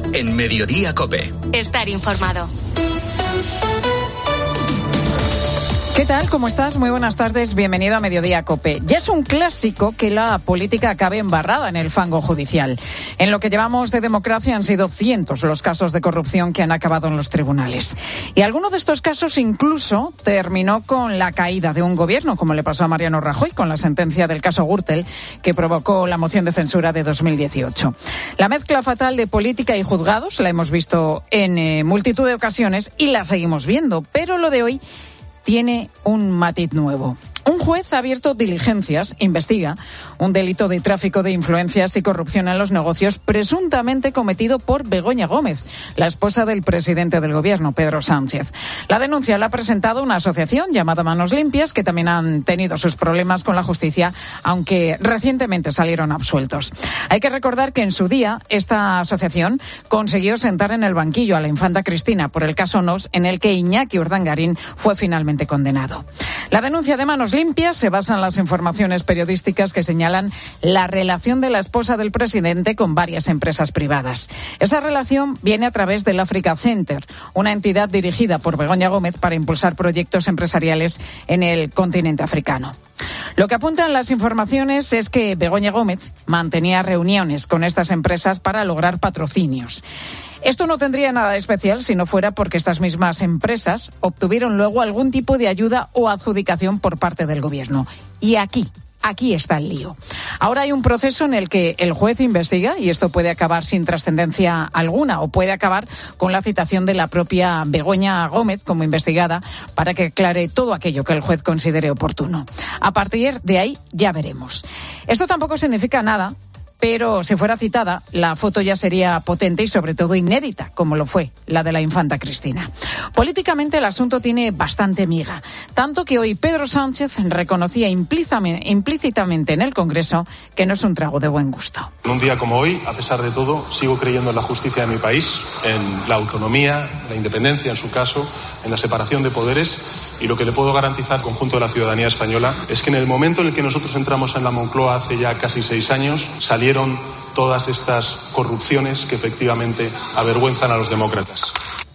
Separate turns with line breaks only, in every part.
en Mediodía COPE.
Estar informado.
¿Qué tal? ¿Cómo estás? Muy buenas tardes. Bienvenido a Mediodía COPE. Ya es un clásico que la política acabe embarrada en el fango judicial. En lo que llevamos de democracia han sido cientos los casos de corrupción que han acabado en los tribunales. Y alguno de estos casos incluso terminó con la caída de un gobierno, como le pasó a Mariano Rajoy con la sentencia del caso Gürtel, que provocó la moción de censura de 2018. La mezcla fatal de política y juzgados la hemos visto en multitud de ocasiones y la seguimos viendo, pero lo de hoy tiene un matiz nuevo. Un juez ha abierto diligencias, investiga un delito de tráfico de influencias y corrupción en los negocios presuntamente cometido por Begoña Gómez, la esposa del presidente del gobierno, Pedro Sánchez. La denuncia la ha presentado una asociación llamada Manos Limpias, que también han tenido sus problemas con la justicia, aunque recientemente salieron absueltos. Hay que recordar que en su día esta asociación consiguió sentar en el banquillo a la infanta Cristina por el caso Nos, en el que Iñaki Urdangarín fue finalmente condenado. La denuncia de Manos Limpias se basa en las informaciones periodísticas que señalan la relación de la esposa del presidente con varias empresas privadas. Esa relación viene a través del Africa Center, una entidad dirigida por Begoña Gómez para impulsar proyectos empresariales en el continente africano. Lo que apuntan las informaciones es que Begoña Gómez mantenía reuniones con estas empresas para lograr patrocinios. Esto no tendría nada de especial si no fuera porque estas mismas empresas obtuvieron luego algún tipo de ayuda o adjudicación por parte del gobierno. Y aquí está el lío. Ahora hay un proceso en el que el juez investiga y esto puede acabar sin trascendencia alguna o puede acabar con la citación de la propia Begoña Gómez como investigada para que aclare todo aquello que el juez considere oportuno. A partir de ahí ya veremos. Esto tampoco significa nada, pero si fuera citada, la foto ya sería potente y sobre todo inédita, como lo fue la de la infanta Cristina. Políticamente el asunto tiene bastante miga, tanto que hoy Pedro Sánchez reconocía implícitamente en el Congreso que no es un trago de buen gusto.
En un día como hoy, a pesar de todo, sigo creyendo en la justicia de mi país, en la autonomía, la independencia en su caso, en la separación de poderes. Y lo que le puedo garantizar al conjunto de la ciudadanía española es que en el momento en el que nosotros entramos en la Moncloa hace ya casi 6 años, salieron todas estas corrupciones que efectivamente avergüenzan a los demócratas.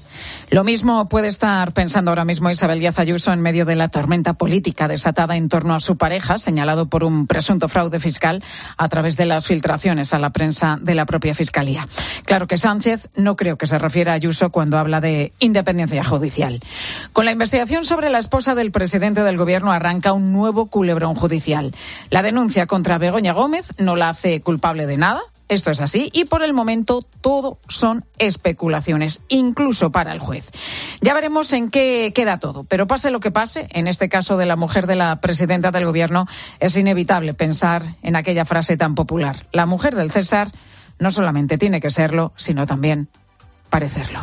Lo mismo puede estar pensando ahora mismo Isabel Díaz Ayuso en medio de la tormenta política desatada en torno a su pareja, señalado por un presunto fraude fiscal a través de las filtraciones a la prensa de la propia Fiscalía. Claro que Sánchez no creo que se refiera a Ayuso cuando habla de independencia judicial. Con la investigación sobre la esposa del presidente del gobierno arranca un nuevo culebrón judicial. La denuncia contra Begoña Gómez no la hace culpable de nada. Esto es así y por el momento todo son especulaciones, incluso para el juez. Ya veremos en qué queda todo, pero pase lo que pase, en este caso de la mujer de la presidenta del gobierno, es inevitable pensar en aquella frase tan popular. La mujer del César no solamente tiene que serlo, sino también parecerlo.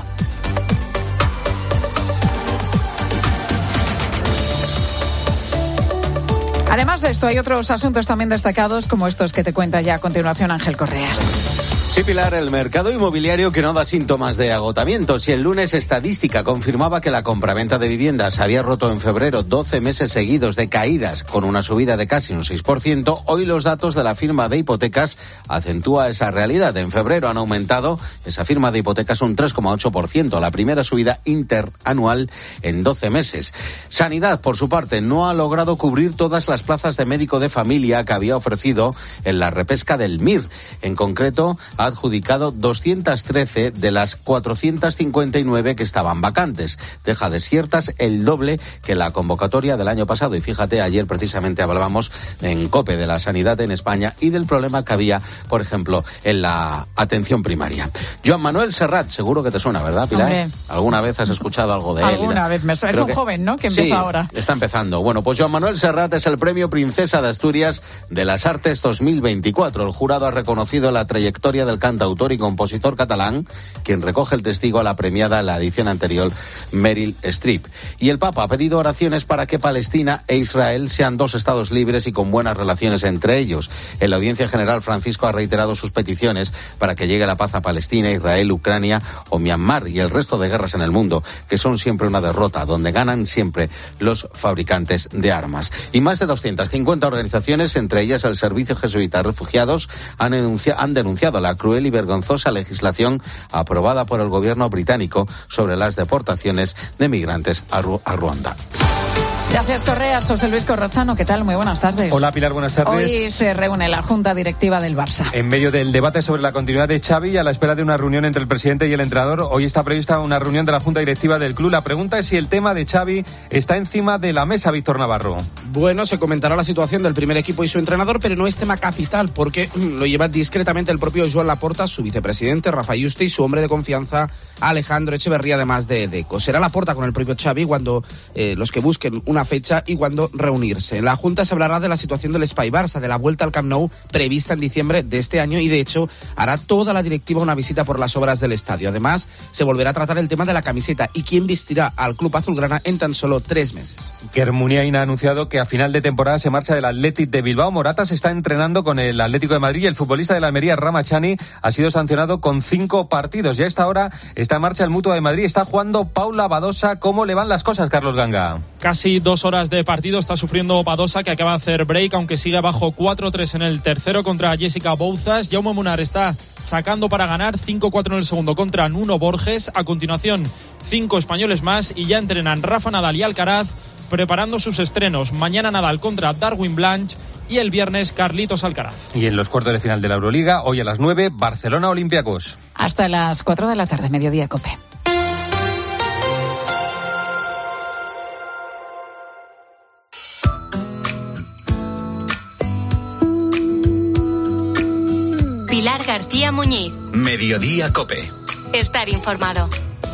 Además de esto, hay otros asuntos también destacados, como estos que te cuenta ya a continuación Ángel Correas.
Sí, Pilar, el mercado inmobiliario que no da síntomas de agotamiento. Si el lunes Estadística confirmaba que la compraventa de viviendas había roto en febrero 12 meses seguidos de caídas con una subida de casi un 6%, hoy los datos de la firma de hipotecas acentúa esa realidad. En febrero han aumentado esa firma de hipotecas un 3,8%, la primera subida interanual en 12 meses. Sanidad, por su parte, no ha logrado cubrir todas las plazas de médico de familia que había ofrecido en la repesca del MIR. En concreto, ha adjudicado 213 de las 459 que estaban vacantes. Deja desiertas el doble que la convocatoria del año pasado. Y fíjate, ayer precisamente hablábamos en COPE de la sanidad en España y del problema que había, por ejemplo, en la atención primaria. Joan Manuel Serrat, seguro que te suena, ¿verdad, Pilar?
Hombre.
¿Alguna vez has escuchado algo de él?
Alguna vez me suena. Es un joven, ¿no?, que empieza
sí,
ahora.
Está empezando. Bueno, pues Joan Manuel Serrat es el premio Princesa de Asturias de las Artes 2024. El jurado ha reconocido la trayectoria del cantautor y compositor catalán, quien recoge el testigo a la premiada en la edición anterior, Meryl Streep. Y el Papa ha pedido oraciones para que Palestina e Israel sean dos estados libres y con buenas relaciones entre ellos. En la audiencia general, Francisco ha reiterado sus peticiones para que llegue la paz a Palestina, Israel, Ucrania o Myanmar y el resto de guerras en el mundo, que son siempre una derrota, donde ganan siempre los fabricantes de armas. Y más de 250 organizaciones, entre ellas el Servicio Jesuita de Refugiados, han denunciado la cruel y vergonzosa legislación aprobada por el gobierno británico sobre las deportaciones de migrantes a Ruanda.
Gracias, Correas. José Luis Corrochano, ¿qué tal? Muy buenas tardes.
Hola, Pilar, buenas tardes.
Hoy se reúne la Junta Directiva del Barça.
En medio del debate sobre la continuidad de Xavi, a la espera de una reunión entre el presidente y el entrenador, hoy está prevista una reunión de la Junta Directiva del club. La pregunta es si el tema de Xavi está encima de la mesa, Víctor Navarro.
Bueno, se comentará la situación del primer equipo y su entrenador, pero no es tema capital, porque lo lleva discretamente el propio Joan Laporta, su vicepresidente, Rafa Yuste, y su hombre de confianza, Alejandro Echeverría, además de Deco. Será Laporta con el propio Xavi cuando los que busquen una fecha y cuando reunirse. En la Junta se hablará de la situación del Espai Barça, de la vuelta al Camp Nou prevista en diciembre de este año, y de hecho hará toda la directiva una visita por las obras del estadio. Además, se volverá a tratar el tema de la camiseta y quién vestirá al club azulgrana en tan solo 3 meses.
Iker Muniain ha anunciado que a final de temporada se marcha del Athletic de Bilbao. Morata se está entrenando con el Atlético de Madrid y el futbolista de la Almería, Ramachani, ha sido sancionado con 5 partidos. Ya a esta hora está en marcha el Mutua de Madrid, está jugando Paula Badosa. ¿Cómo le van las cosas, Carlos Ganga?
Casi 2 horas de partido está sufriendo Badosa, que acaba de hacer break, aunque sigue abajo 4-3 en el tercero contra Jessica Bouzas. Jaume Munar está sacando para ganar, 5-4 en el segundo contra Nuno Borges. A continuación, 5 españoles más y ya entrenan Rafa Nadal y Alcaraz, preparando sus estrenos. Mañana Nadal contra Darwin Blanch y el viernes Carlitos Alcaraz.
Y en los cuartos de final de la Euroliga, hoy a las 9, Barcelona Olympiacos.
Hasta las 4 de la tarde, Mediodía Cope.
Pilar García Muñiz.
Mediodía Cope.
Estar informado.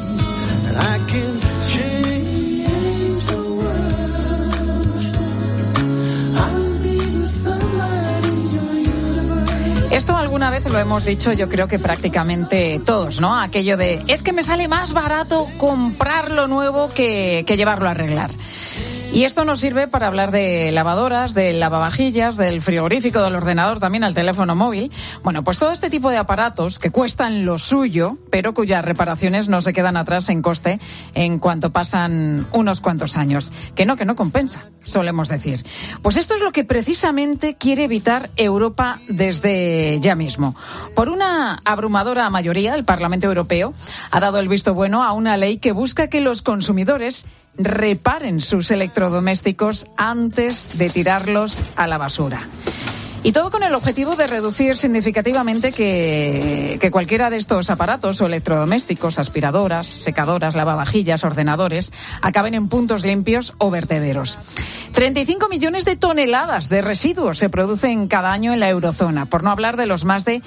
Esto alguna vez lo hemos dicho, yo creo que prácticamente todos, ¿no? Aquello de, es que me sale más barato comprarlo nuevo que llevarlo a arreglar. Y esto nos sirve para hablar de lavadoras, de lavavajillas, del frigorífico, del ordenador, también al teléfono móvil. Bueno, pues todo este tipo de aparatos que cuestan lo suyo, pero cuyas reparaciones no se quedan atrás en coste en cuanto pasan unos cuantos años. Que no compensa, solemos decir. Pues esto es lo que precisamente quiere evitar Europa desde ya mismo. Por una abrumadora mayoría, el Parlamento Europeo ha dado el visto bueno a una ley que busca que los consumidores reparen sus electrodomésticos antes de tirarlos a la basura. Y todo con el objetivo de reducir significativamente que cualquiera de estos aparatos o electrodomésticos, aspiradoras, secadoras, lavavajillas, ordenadores, acaben en puntos limpios o vertederos. 35 millones de toneladas de residuos se producen cada año en la eurozona, por no hablar de los más de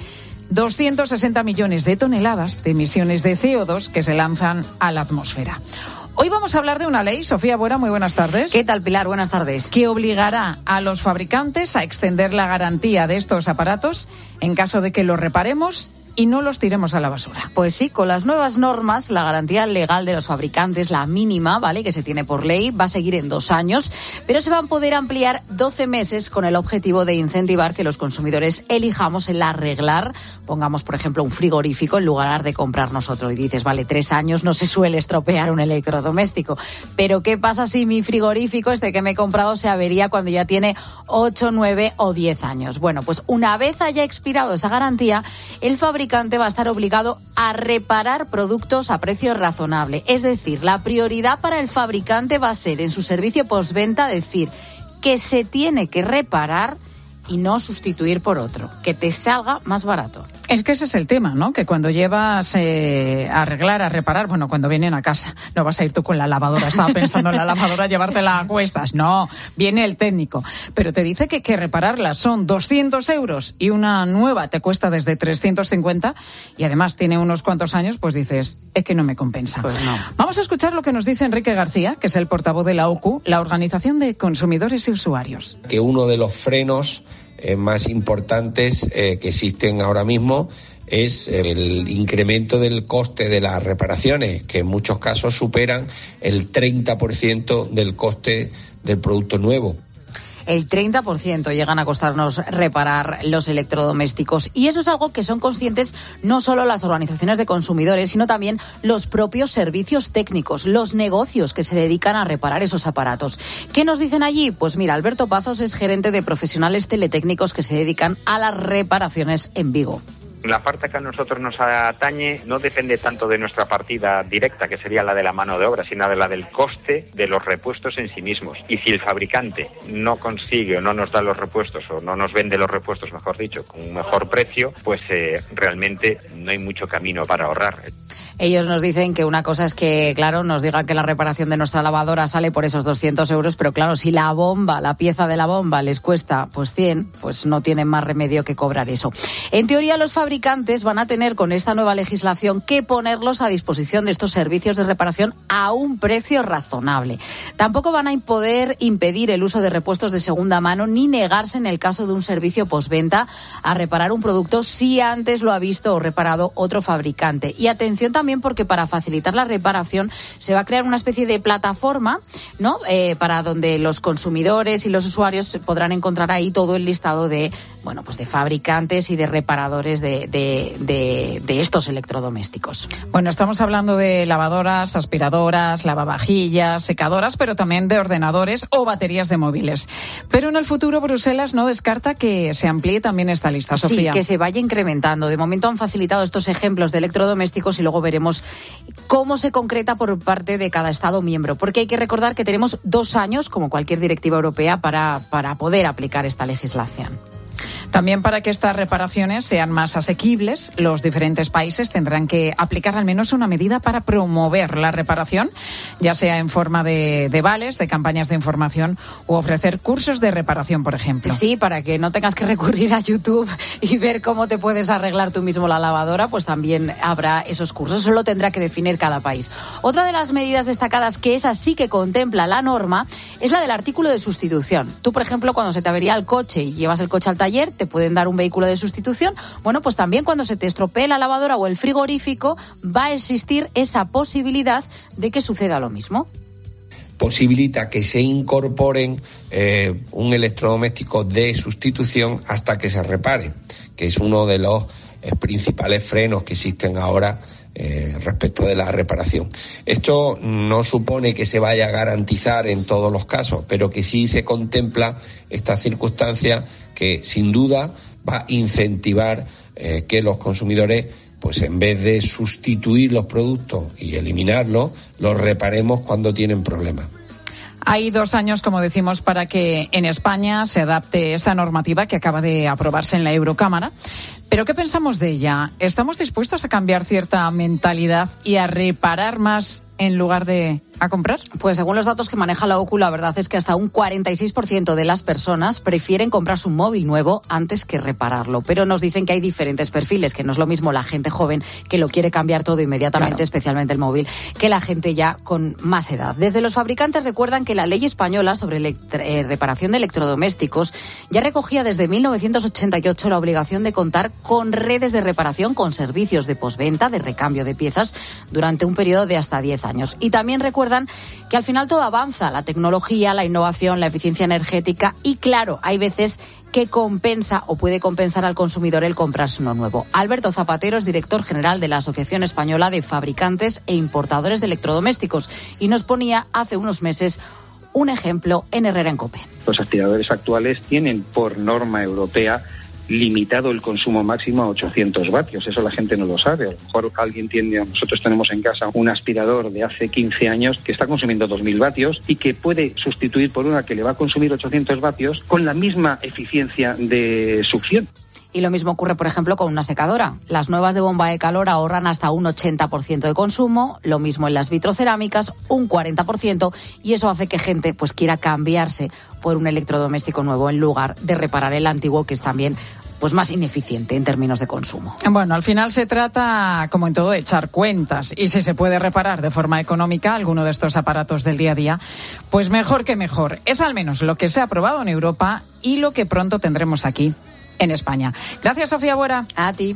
260 millones de toneladas de emisiones de CO2 que se lanzan a la atmósfera. Hoy vamos a hablar de una ley. Sofía Buera, muy buenas tardes.
¿Qué tal, Pilar? Buenas tardes.
Que obligará a los fabricantes a extender la garantía de estos aparatos en caso de que los reparemos y no los tiremos a la basura.
Pues sí, con las nuevas normas, la garantía legal de los fabricantes, la mínima, ¿vale?, que se tiene por ley, va a seguir en 2 años, pero se van a poder ampliar 12 meses con el objetivo de incentivar que los consumidores elijamos el arreglar, pongamos, por ejemplo, un frigorífico en lugar de comprar nosotros. Y dices, vale, 3 años no se suele estropear un electrodoméstico, pero ¿qué pasa si mi frigorífico, este que me he comprado, se avería cuando ya tiene 8, 9 o 10 años? Bueno, pues una vez haya expirado esa garantía, el fabricante va a estar obligado a reparar productos a precio razonable. Es decir, la prioridad para el fabricante va a ser en su servicio postventa decir que se tiene que reparar y no sustituir por otro, que te salga más barato.
Es que ese es el tema, ¿no? Que cuando llevas a arreglar, a reparar, bueno, cuando vienen a casa, no vas a ir tú con la lavadora. Estaba pensando en la lavadora, llevártela a cuestas. No, viene el técnico. Pero te dice que repararla son 200 euros y una nueva te cuesta desde 350 y además tiene unos cuantos años, pues dices, es que no me compensa.
Pues no.
Vamos a escuchar lo que nos dice Enrique García, que es el portavoz de la OCU, la Organización de Consumidores y Usuarios.
Que uno de los frenos más importantes que existen ahora mismo es el incremento del coste de las reparaciones, que en muchos casos superan el 30% del coste del producto nuevo.
El 30% llegan a costarnos reparar los electrodomésticos. Y eso es algo que son conscientes no solo las organizaciones de consumidores, sino también los propios servicios técnicos, los negocios que se dedican a reparar esos aparatos. ¿Qué nos dicen allí? Pues mira, Alberto Pazos es gerente de profesionales teletécnicos que se dedican a las reparaciones en Vigo.
La parte que a nosotros nos atañe no depende tanto de nuestra partida directa, que sería la de la mano de obra, sino de la del coste de los repuestos en sí mismos. Y si el fabricante no consigue o no nos da los repuestos, o no nos vende los repuestos, mejor dicho, con un mejor precio, pues realmente no hay mucho camino para ahorrar.
Ellos nos dicen que una cosa es que, claro, nos digan que la reparación de nuestra lavadora sale por esos 200 euros, pero claro, si la pieza de la bomba les cuesta pues 100, pues no tienen más remedio que cobrar eso. En teoría, los fabricantes van a tener con esta nueva legislación que ponerlos a disposición de estos servicios de reparación a un precio razonable. Tampoco van a poder impedir el uso de repuestos de segunda mano ni negarse en el caso de un servicio postventa a reparar un producto si antes lo ha visto o reparado otro fabricante. Y atención también, porque para facilitar la reparación se va a crear una especie de plataforma, ¿no? Para donde los consumidores y los usuarios podrán encontrar ahí todo el listado de, bueno, pues de fabricantes y de reparadores de estos electrodomésticos.
Bueno, estamos hablando de lavadoras, aspiradoras, lavavajillas, secadoras, pero también de ordenadores o baterías de móviles. Pero en el futuro Bruselas no descarta que se amplíe también esta lista, Sofía.
Sí, que se vaya incrementando. De momento han facilitado estos ejemplos de electrodomésticos y luego veremos cómo se concreta por parte de cada Estado miembro. Porque hay que recordar que tenemos 2 años, como cualquier directiva europea, para poder aplicar esta legislación.
También para que estas reparaciones sean más asequibles, los diferentes países tendrán que aplicar al menos una medida para promover la reparación, ya sea en forma de vales, de campañas de información o ofrecer cursos de reparación, por ejemplo.
Sí, para que no tengas que recurrir a YouTube y ver cómo te puedes arreglar tú mismo la lavadora, pues también habrá esos cursos. Eso lo tendrá que definir cada país. Otra de las medidas destacadas, que esa sí que contempla la norma, es la del artículo de sustitución. Tú, por ejemplo, cuando se te avería el coche y llevas el coche al taller, te pueden dar un vehículo de sustitución. Bueno, pues también cuando se te estropee la lavadora o el frigorífico, va a existir esa posibilidad de que suceda lo mismo.
Posibilita que se incorporen un electrodoméstico de sustitución hasta que se repare, que es uno de los principales frenos que existen ahora respecto de la reparación. Esto no supone que se vaya a garantizar en todos los casos, pero que sí se contempla esta circunstancia que sin duda va a incentivar que los consumidores, pues en vez de sustituir los productos y eliminarlos, los reparemos cuando tienen problemas.
Hay 2 años, como decimos, para que en España se adapte esta normativa que acaba de aprobarse en la Eurocámara. ¿Pero qué pensamos de ella? ¿Estamos dispuestos a cambiar cierta mentalidad y a reparar más en lugar de a comprar?
Pues según los datos que maneja la OCU, la verdad es que hasta un 46% de las personas prefieren comprarse un móvil nuevo antes que repararlo. Pero nos dicen que hay diferentes perfiles, que no es lo mismo la gente joven que lo quiere cambiar todo inmediatamente, claro, especialmente el móvil, que la gente ya con más edad. Desde los fabricantes recuerdan que la ley española sobre reparación de electrodomésticos ya recogía desde 1988 la obligación de contar con redes de reparación, con servicios de postventa, de recambio de piezas durante un periodo de hasta 10 años. Y también recuerdan que al final todo avanza, la tecnología, la innovación, la eficiencia energética, y claro, hay veces que compensa o puede compensar al consumidor el comprarse uno nuevo. Alberto Zapatero es director general de la Asociación Española de Fabricantes e Importadores de Electrodomésticos y nos ponía hace unos meses un ejemplo en Herrera en COPE.
Los aspiradores actuales tienen por norma europea limitado el consumo máximo a 800 vatios. Eso la gente no lo sabe. A lo mejor alguien nosotros tenemos en casa un aspirador de hace 15 años que está consumiendo 2000 vatios y que puede sustituir por una que le va a consumir 800 vatios con la misma eficiencia de succión.
Y lo mismo ocurre, por ejemplo, con una secadora. Las nuevas de bomba de calor ahorran hasta un 80% de consumo, lo mismo en las vitrocerámicas, un 40%, y eso hace que gente pues quiera cambiarse por un electrodoméstico nuevo en lugar de reparar el antiguo, que es también pues más ineficiente en términos de consumo.
Bueno, al final se trata, como en todo, de echar cuentas, y si se puede reparar de forma económica alguno de estos aparatos del día a día, pues mejor que mejor. Es al menos lo que se ha aprobado en Europa y lo que pronto tendremos aquí en España. Gracias, Sofía Buera.
A ti.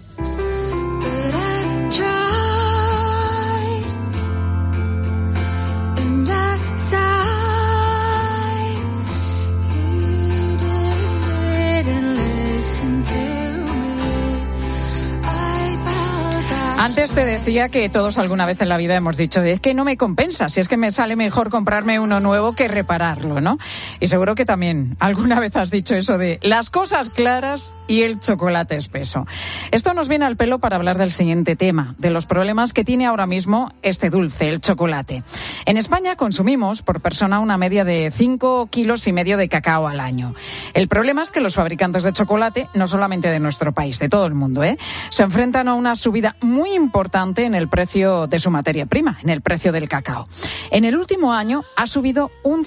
Antes te decía decía que todos alguna vez en la vida hemos dicho, es que no me compensa, si es que me sale mejor comprarme uno nuevo que repararlo, ¿no? Y seguro que también alguna vez has dicho eso de las cosas claras y el chocolate espeso. Esto nos viene al pelo para hablar del siguiente tema, de los problemas que tiene ahora mismo este dulce, el chocolate. En España consumimos por persona una media de 5,5 kilos de cacao al año. El problema es que los fabricantes de chocolate, no solamente de nuestro país, de todo el mundo, se enfrentan a una subida muy importante en el precio de su materia prima, en el precio del cacao. En el último año ha subido un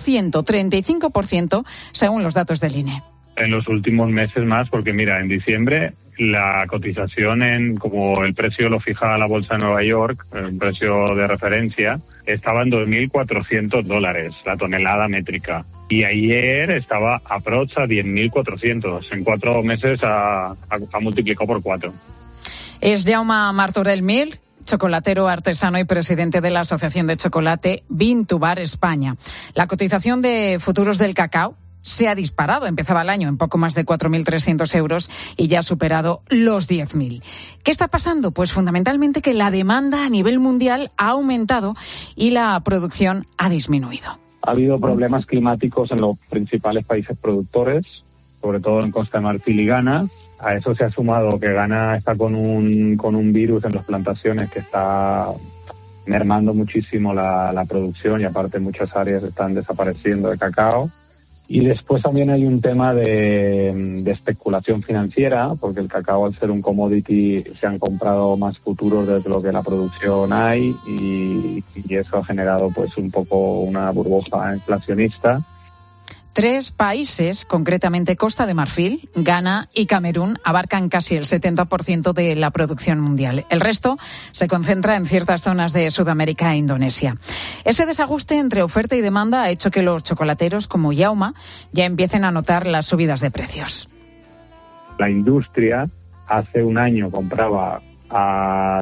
135% según los datos del INE.
En los últimos meses más, porque mira, en diciembre la cotización como el precio lo fija la Bolsa de Nueva York, el precio de referencia, estaba en $2.400 la tonelada métrica. Y ayer estaba a 10.400. En 4 meses ha multiplicado por 4.
Es Jaume Martorell Mir, chocolatero artesano y presidente de la Asociación de Chocolate Bean2Bar España. La cotización de futuros del cacao se ha disparado. Empezaba el año en poco más de 4.300 euros y ya ha superado los 10.000. ¿Qué está pasando? Pues fundamentalmente que la demanda a nivel mundial ha aumentado y la producción ha disminuido.
Ha habido problemas climáticos en los principales países productores, sobre todo en Costa de Marfil y Ghana. A eso se ha sumado que Ghana está con un virus en las plantaciones que está mermando muchísimo la producción y aparte muchas áreas están desapareciendo de cacao. Y después también hay un tema de especulación financiera, porque el cacao, al ser un commodity, se han comprado más futuros de lo que la producción hay y eso ha generado pues un poco una burbuja inflacionista.
3 países, concretamente Costa de Marfil, Ghana y Camerún, abarcan casi el 70% de la producción mundial. El resto se concentra en ciertas zonas de Sudamérica e Indonesia. Ese desajuste entre oferta y demanda ha hecho que los chocolateros como Jaume ya empiecen a notar las subidas de precios.
La industria hace un año compraba a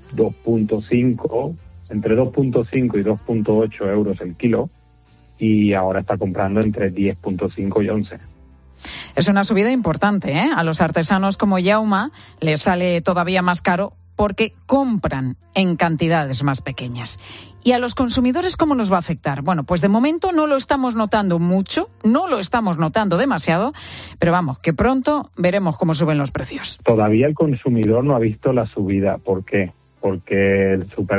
2.5, entre 2.5 y 2.8 euros el kilo, y ahora está comprando entre 10.5 y 11.
Es una subida importante, ¿eh? A los artesanos como Jaume les sale todavía más caro porque compran en cantidades más pequeñas. ¿Y a los consumidores cómo nos va a afectar? Bueno, pues de momento no lo estamos notando mucho, no lo estamos notando demasiado, pero vamos, que pronto veremos cómo suben los precios.
Todavía el consumidor no ha visto la subida. ¿Por qué? Porque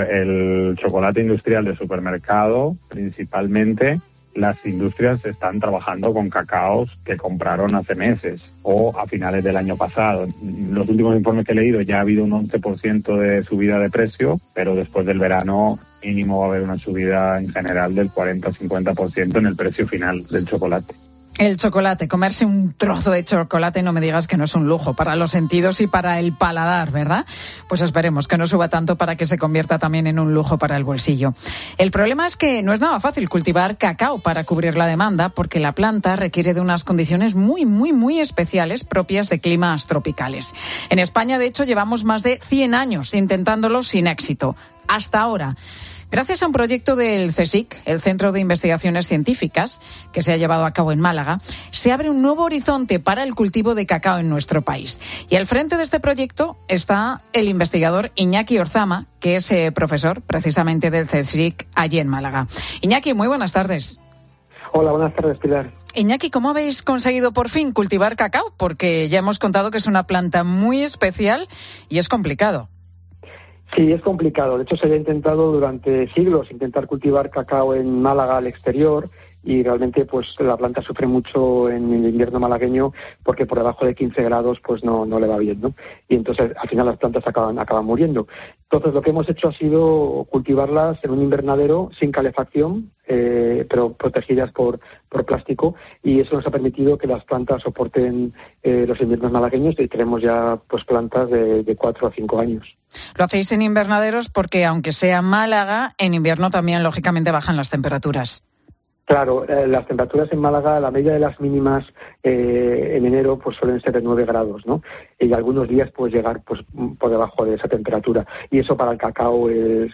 el chocolate industrial de supermercado, principalmente, las industrias están trabajando con cacaos que compraron hace meses o a finales del año pasado. Los últimos informes que he leído ya ha habido un 11% de subida de precio, pero después del verano mínimo va a haber una subida en general del 40-50% en el precio final del chocolate.
El chocolate, comerse un trozo de chocolate, no me digas que no es un lujo para los sentidos y para el paladar, ¿verdad? Pues esperemos que no suba tanto para que se convierta también en un lujo para el bolsillo. El problema es que no es nada fácil cultivar cacao para cubrir la demanda, porque la planta requiere de unas condiciones muy especiales propias de climas tropicales. En España, de hecho, llevamos más de 100 años intentándolo sin éxito. Hasta ahora. Gracias a un proyecto del CSIC, el Centro de Investigaciones Científicas, que se ha llevado a cabo en Málaga, se abre un nuevo horizonte para el cultivo de cacao en nuestro país. Y al frente de este proyecto está el investigador Iñaki Orzama, que es profesor precisamente del CSIC allí en Málaga. Iñaki, muy buenas tardes.
Hola, buenas tardes, Pilar.
Iñaki, ¿cómo habéis conseguido por fin cultivar cacao? Porque ya hemos contado que es una planta muy especial y es complicado.
Sí, es complicado. De hecho, se había intentado durante siglos intentar cultivar cacao en Málaga al exterior y realmente pues la planta sufre mucho en el invierno malagueño porque por debajo de 15 grados pues no le va bien, ¿no? Y entonces al final las plantas acaban muriendo. Entonces lo que hemos hecho ha sido cultivarlas en un invernadero sin calefacción, pero protegidas por plástico, y eso nos ha permitido que las plantas soporten los inviernos malagueños, y tenemos ya pues plantas de 4 a 5 años.
Lo hacéis en invernaderos porque aunque sea Málaga, en invierno también lógicamente bajan las temperaturas.
Claro, las temperaturas en Málaga, la media de las mínimas en enero pues suelen ser de 9 grados, ¿no? y algunos días puede llegar pues por debajo de esa temperatura, y eso para el cacao es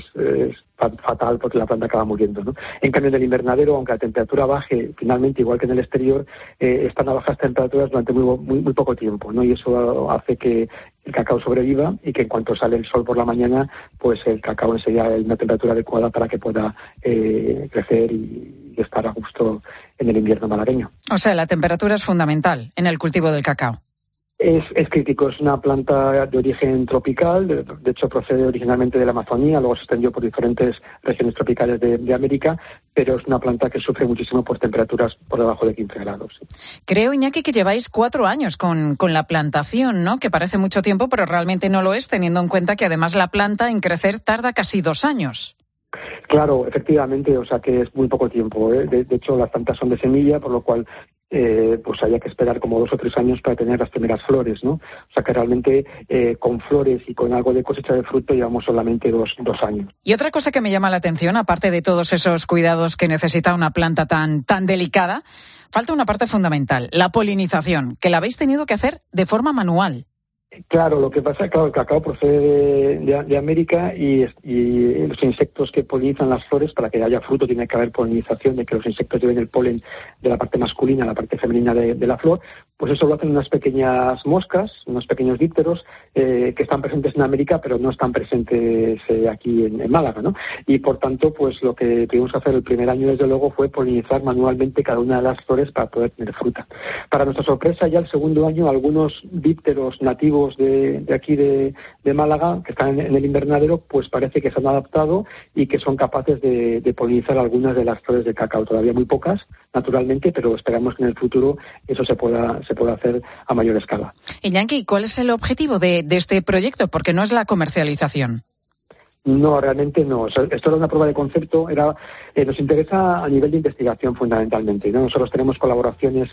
fatal porque la planta acaba muriendo, ¿no? En cambio, en el invernadero, aunque la temperatura baje finalmente igual que en el exterior, están a bajas temperaturas durante muy poco tiempo, ¿no? Y eso hace que el cacao sobreviva y que en cuanto sale el sol por la mañana, pues el cacao enseguida hay una temperatura adecuada para que pueda crecer y estar a gusto en el invierno malagueño.
O sea, la temperatura es fundamental en el cultivo del cacao.
Es crítico, es una planta de origen tropical, de hecho procede originalmente de la Amazonía, luego se extendió por diferentes regiones tropicales de América, pero es una planta que sufre muchísimo por temperaturas por debajo de 15 grados.
Creo, Iñaki, que lleváis 4 años con la plantación, ¿no? Que parece mucho tiempo, pero realmente no lo es, teniendo en cuenta que además la planta en crecer tarda casi 2 años.
Claro, efectivamente, o sea que es muy poco tiempo, ¿eh? De hecho, las plantas son de semilla, por lo cual pues haya que esperar como 2 o 3 años para tener las primeras flores, ¿no? O sea que realmente con flores y con algo de cosecha de fruto llevamos solamente 2 años.
Y otra cosa que me llama la atención, aparte de todos esos cuidados que necesita una planta tan delicada, falta una parte fundamental, la polinización, que la habéis tenido que hacer de forma manual.
Claro, lo que pasa es que el cacao procede de América y los insectos que polinizan las flores, para que haya fruto tiene que haber polinización, de que los insectos lleven el polen de la parte masculina a la parte femenina de la flor, pues eso lo hacen unas pequeñas moscas, unos pequeños dípteros que están presentes en América pero no están presentes aquí en Málaga, ¿no? Y por tanto, pues lo que tuvimos que hacer el primer año desde luego fue polinizar manualmente cada una de las flores para poder tener fruta. Para nuestra sorpresa, ya el segundo año algunos dípteros nativos de aquí de Málaga, que están en el invernadero, pues parece que se han adaptado y que son capaces de polinizar algunas de las flores de cacao. Todavía muy pocas, naturalmente, pero esperamos que en el futuro eso se pueda hacer a mayor escala.
Iñaki, ¿cuál es el objetivo de este proyecto? Porque no es la comercialización.
No, realmente no. Esto era una prueba de concepto. Nos interesa a nivel de investigación fundamentalmente, ¿no? Nosotros tenemos colaboraciones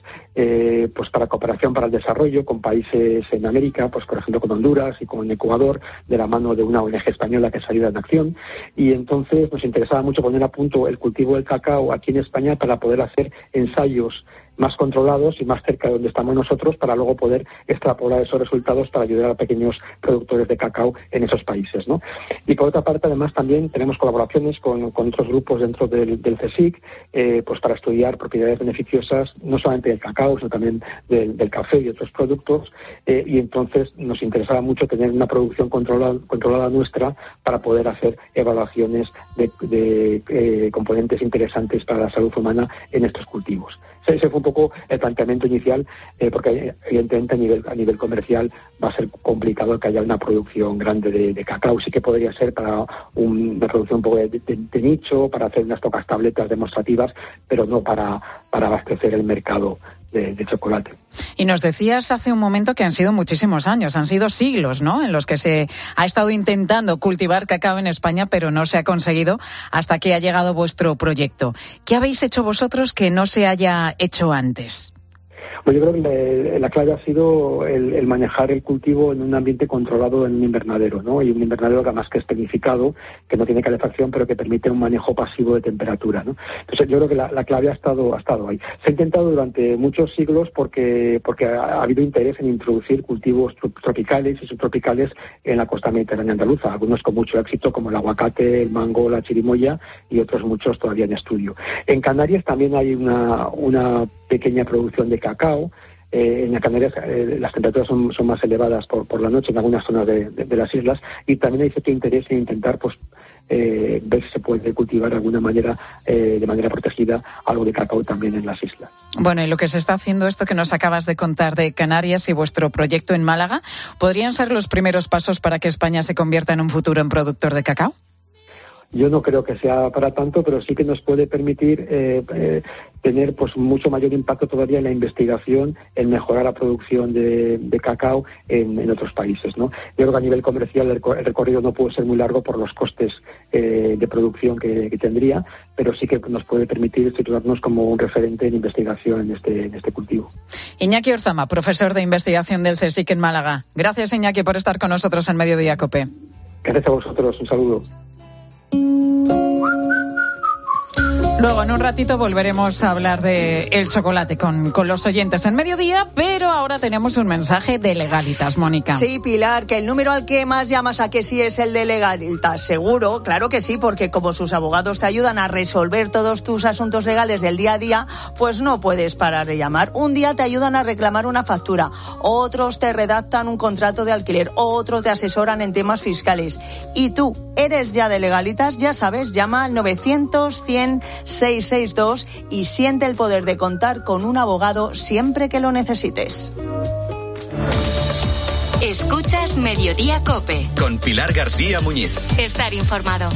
pues para cooperación para el desarrollo con países en América, pues por ejemplo con Honduras y con Ecuador, de la mano de una ONG española que es Ayuda en Acción. Y entonces nos interesaba mucho poner a punto el cultivo del cacao aquí en España para poder hacer ensayos más controlados y más cerca de donde estamos nosotros, para luego poder extrapolar esos resultados para ayudar a pequeños productores de cacao en esos países, ¿no? Y por otra parte, además, también tenemos colaboraciones con otros grupos dentro del CSIC, pues para estudiar propiedades beneficiosas, no solamente del cacao, sino también del café y otros productos, y entonces nos interesaba mucho tener una producción controlada nuestra para poder hacer evaluaciones de componentes interesantes para la salud humana en estos cultivos. Ese fue un poco el planteamiento inicial, porque evidentemente a nivel comercial va a ser complicado que haya una producción grande de cacao. Sí que podría ser para una producción un poco de nicho, para hacer unas pocas tabletas demostrativas, pero no para abastecer el mercado de chocolate.
Y nos decías hace un momento que han sido muchísimos años, han sido siglos, ¿no?, en los que se ha estado intentando cultivar cacao en España, pero no se ha conseguido hasta que ha llegado vuestro proyecto. ¿Qué habéis hecho vosotros que no se haya hecho antes?
Pues yo creo que la clave ha sido el manejar el cultivo en un ambiente controlado en un invernadero, ¿no? Y un invernadero además que es tecnificado, que no tiene calefacción, pero que permite un manejo pasivo de temperatura, ¿no? Entonces yo creo que la clave ha estado ahí. Se ha intentado durante muchos siglos porque ha habido interés en introducir cultivos tropicales y subtropicales en la costa mediterránea andaluza, algunos con mucho éxito como el aguacate, el mango, la chirimoya, y otros muchos todavía en estudio. En Canarias también hay una pequeña producción de cacao. En Canarias las temperaturas son más elevadas por la noche en algunas zonas de las islas, y también hay cierto interés en intentar ver si se puede cultivar de alguna manera, de manera protegida, algo de cacao también en las islas.
Bueno, y lo que se está haciendo, esto que nos acabas de contar de Canarias y vuestro proyecto en Málaga, ¿podrían ser los primeros pasos para que España se convierta en un futuro en productor de cacao?
Yo no creo que sea para tanto, pero sí que nos puede permitir tener pues mucho mayor impacto todavía en la investigación, en mejorar la producción de cacao en otros países, ¿no? Yo creo que a nivel comercial el recorrido no puede ser muy largo por los costes de producción que tendría, pero sí que nos puede permitir situarnos como un referente en investigación en este cultivo.
Iñaki Orzama, profesor de investigación del CSIC en Málaga. Gracias, Iñaki, por estar con nosotros en Mediodía COPE.
Gracias a vosotros, un saludo.
Luego, en un ratito, volveremos a hablar de el chocolate con los oyentes en Mediodía, pero ahora tenemos un mensaje de Legalitas, Mónica.
Sí, Pilar, que el número al que más llamas a que sí es el de Legalitas. Seguro, claro que sí, porque como sus abogados te ayudan a resolver todos tus asuntos legales del día a día, pues no puedes parar de llamar. Un día te ayudan a reclamar una factura, otros te redactan un contrato de alquiler, otros te asesoran en temas fiscales. Y tú, ¿eres ya de Legalitas? Ya sabes, llama al 900-100-662 y siente el poder de contar con un abogado siempre que lo necesites.
Escuchas Mediodía COPE.
Con Pilar García Muñiz.
Estar informado.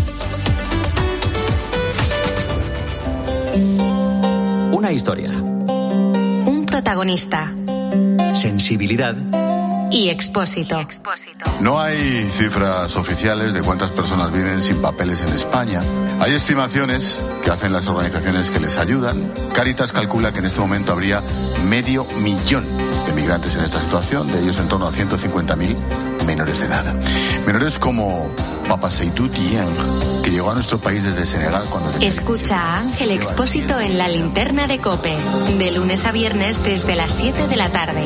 Una historia.
Un protagonista.
Sensibilidad.
Y Expósito.
No hay cifras oficiales de cuántas personas viven sin papeles en España. Hay estimaciones que hacen las organizaciones que les ayudan. Cáritas calcula que en este momento habría 500.000 de migrantes en esta situación, de ellos en torno a 150.000 menores de edad. Menores como Papa Seytou Dieng, que llegó a nuestro país desde Senegal cuando tenía...
Escucha a Ángel Expósito en la linterna de COPE, de lunes a viernes desde las 7 de la tarde.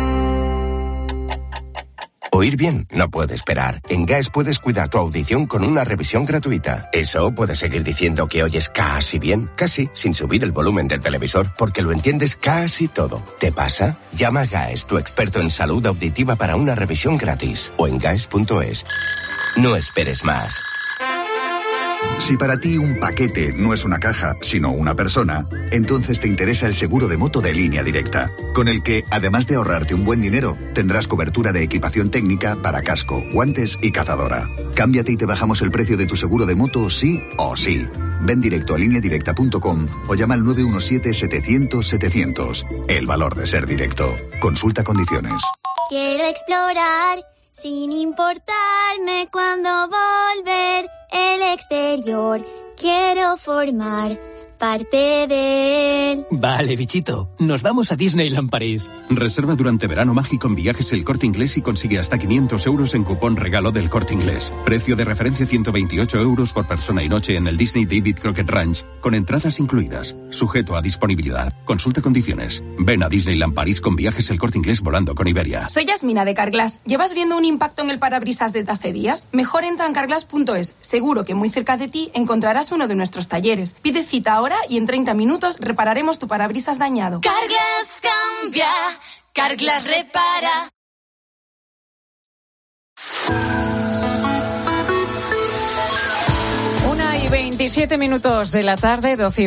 Oír bien no puede esperar. En GAES puedes cuidar tu audición con una revisión gratuita. Eso puedes seguir diciendo que oyes casi bien, casi, sin subir el volumen del televisor, porque lo entiendes casi todo. ¿Te pasa? Llama a GAES, tu experto en salud auditiva, para una revisión gratis. O en gaes.es. No esperes más.
Si para ti un paquete no es una caja, sino una persona, entonces te interesa el seguro de moto de Línea Directa, con el que, además de ahorrarte un buen dinero, tendrás cobertura de equipación técnica para casco, guantes y cazadora. Cámbiate y te bajamos el precio de tu seguro de moto sí o sí. Ven directo a lineadirecta.com o llama al 917-700-700. El valor de ser directo. Consulta condiciones.
Quiero explorar sin importarme cuándo volver. El exterior, quiero formar parte de él.
Vale, bichito, nos vamos a Disneyland París.
Reserva durante verano mágico en Viajes El Corte Inglés y consigue hasta 500 euros en cupón regalo del Corte Inglés. Precio de referencia 128 euros por persona y noche en el Disney David Crockett Ranch, con entradas incluidas. Sujeto a disponibilidad. Consulta condiciones. Ven a Disneyland París con Viajes El Corte Inglés volando con Iberia.
Soy Yasmina de Carglass. ¿Llevas viendo un impacto en el parabrisas desde hace días? Mejor entra en carglass.es. Seguro que muy cerca de ti encontrarás uno de nuestros talleres. Pide cita ahora y en 30 minutos repararemos tu parabrisas dañado.
Carglass cambia, Carglass repara.
Una y 27 minutos de la tarde, 12 y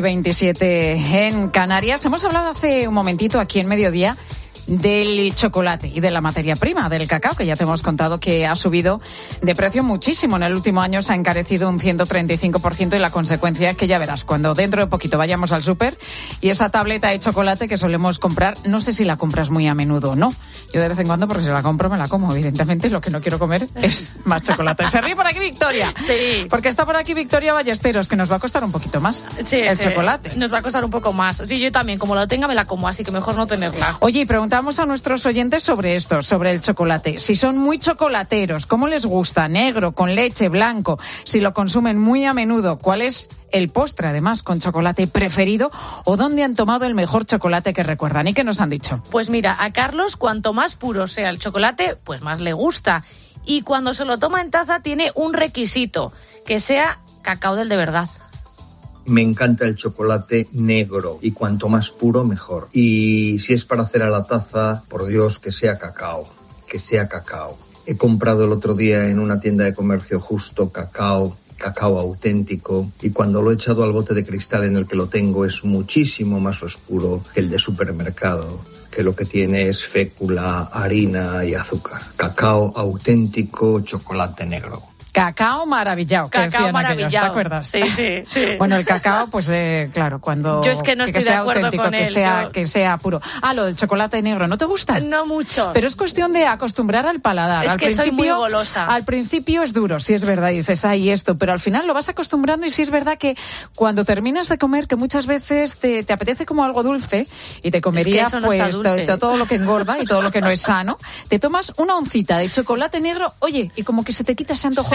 27 en Canarias. Hemos hablado hace un momentito aquí en Mediodía del chocolate y de la materia prima, del cacao, que ya te hemos contado que ha subido de precio muchísimo. En el último año se ha encarecido un 135% y la consecuencia es que ya verás, cuando dentro de poquito vayamos al súper y esa tableta de chocolate que solemos comprar, no sé si la compras muy a menudo o no. Yo de vez en cuando, porque si la compro, me la como, evidentemente. Lo que no quiero comer es más chocolate. Se ríe por aquí Victoria.
Sí.
Porque está por aquí Victoria Ballesteros, que nos va a costar un poquito más el chocolate.
Nos va a costar un poco más. Sí, yo también, como lo tenga, me la como, así que mejor no tenerla.
Oye, y preguntamos a nuestros oyentes sobre esto, sobre el chocolate. Si son muy chocolateros, ¿cómo les gusta? ¿Negro, con leche, blanco? Si lo consumen muy a menudo, ¿cuál es el postre, además, con chocolate preferido? ¿O dónde han tomado el mejor chocolate que recuerdan? ¿Y qué nos han dicho?
Pues mira, a Carlos, cuanto más puro sea el chocolate, pues más le gusta. Y cuando se lo toma en taza, tiene un requisito, que sea cacao del de verdad.
Me encanta el chocolate negro y cuanto más puro mejor. Y si es para hacer a la taza, por Dios, que sea cacao, que sea cacao. He comprado el otro día en una tienda de comercio justo cacao auténtico, y cuando lo he echado al bote de cristal en el que lo tengo es muchísimo más oscuro que el de supermercado, que lo que tiene es fécula, harina y azúcar. Cacao auténtico, chocolate negro.
Cacao maravillado.
Cacao maravillado.
¿Te acuerdas?
Sí.
Bueno, el cacao, pues claro, cuando...
Yo es que no estoy de acuerdo con él.
Que sea puro. Lo del chocolate negro, ¿no te gusta?
No mucho.
Pero es cuestión de acostumbrar al paladar.
Es que soy muy golosa.
Al principio es duro, sí es verdad, y dices, esto, pero al final lo vas acostumbrando y sí es verdad que cuando terminas de comer, que muchas veces te apetece como algo dulce y te comería todo lo que engorda y todo lo que no es sano, te tomas una oncita de chocolate negro, oye, y como que se te quita ese antojo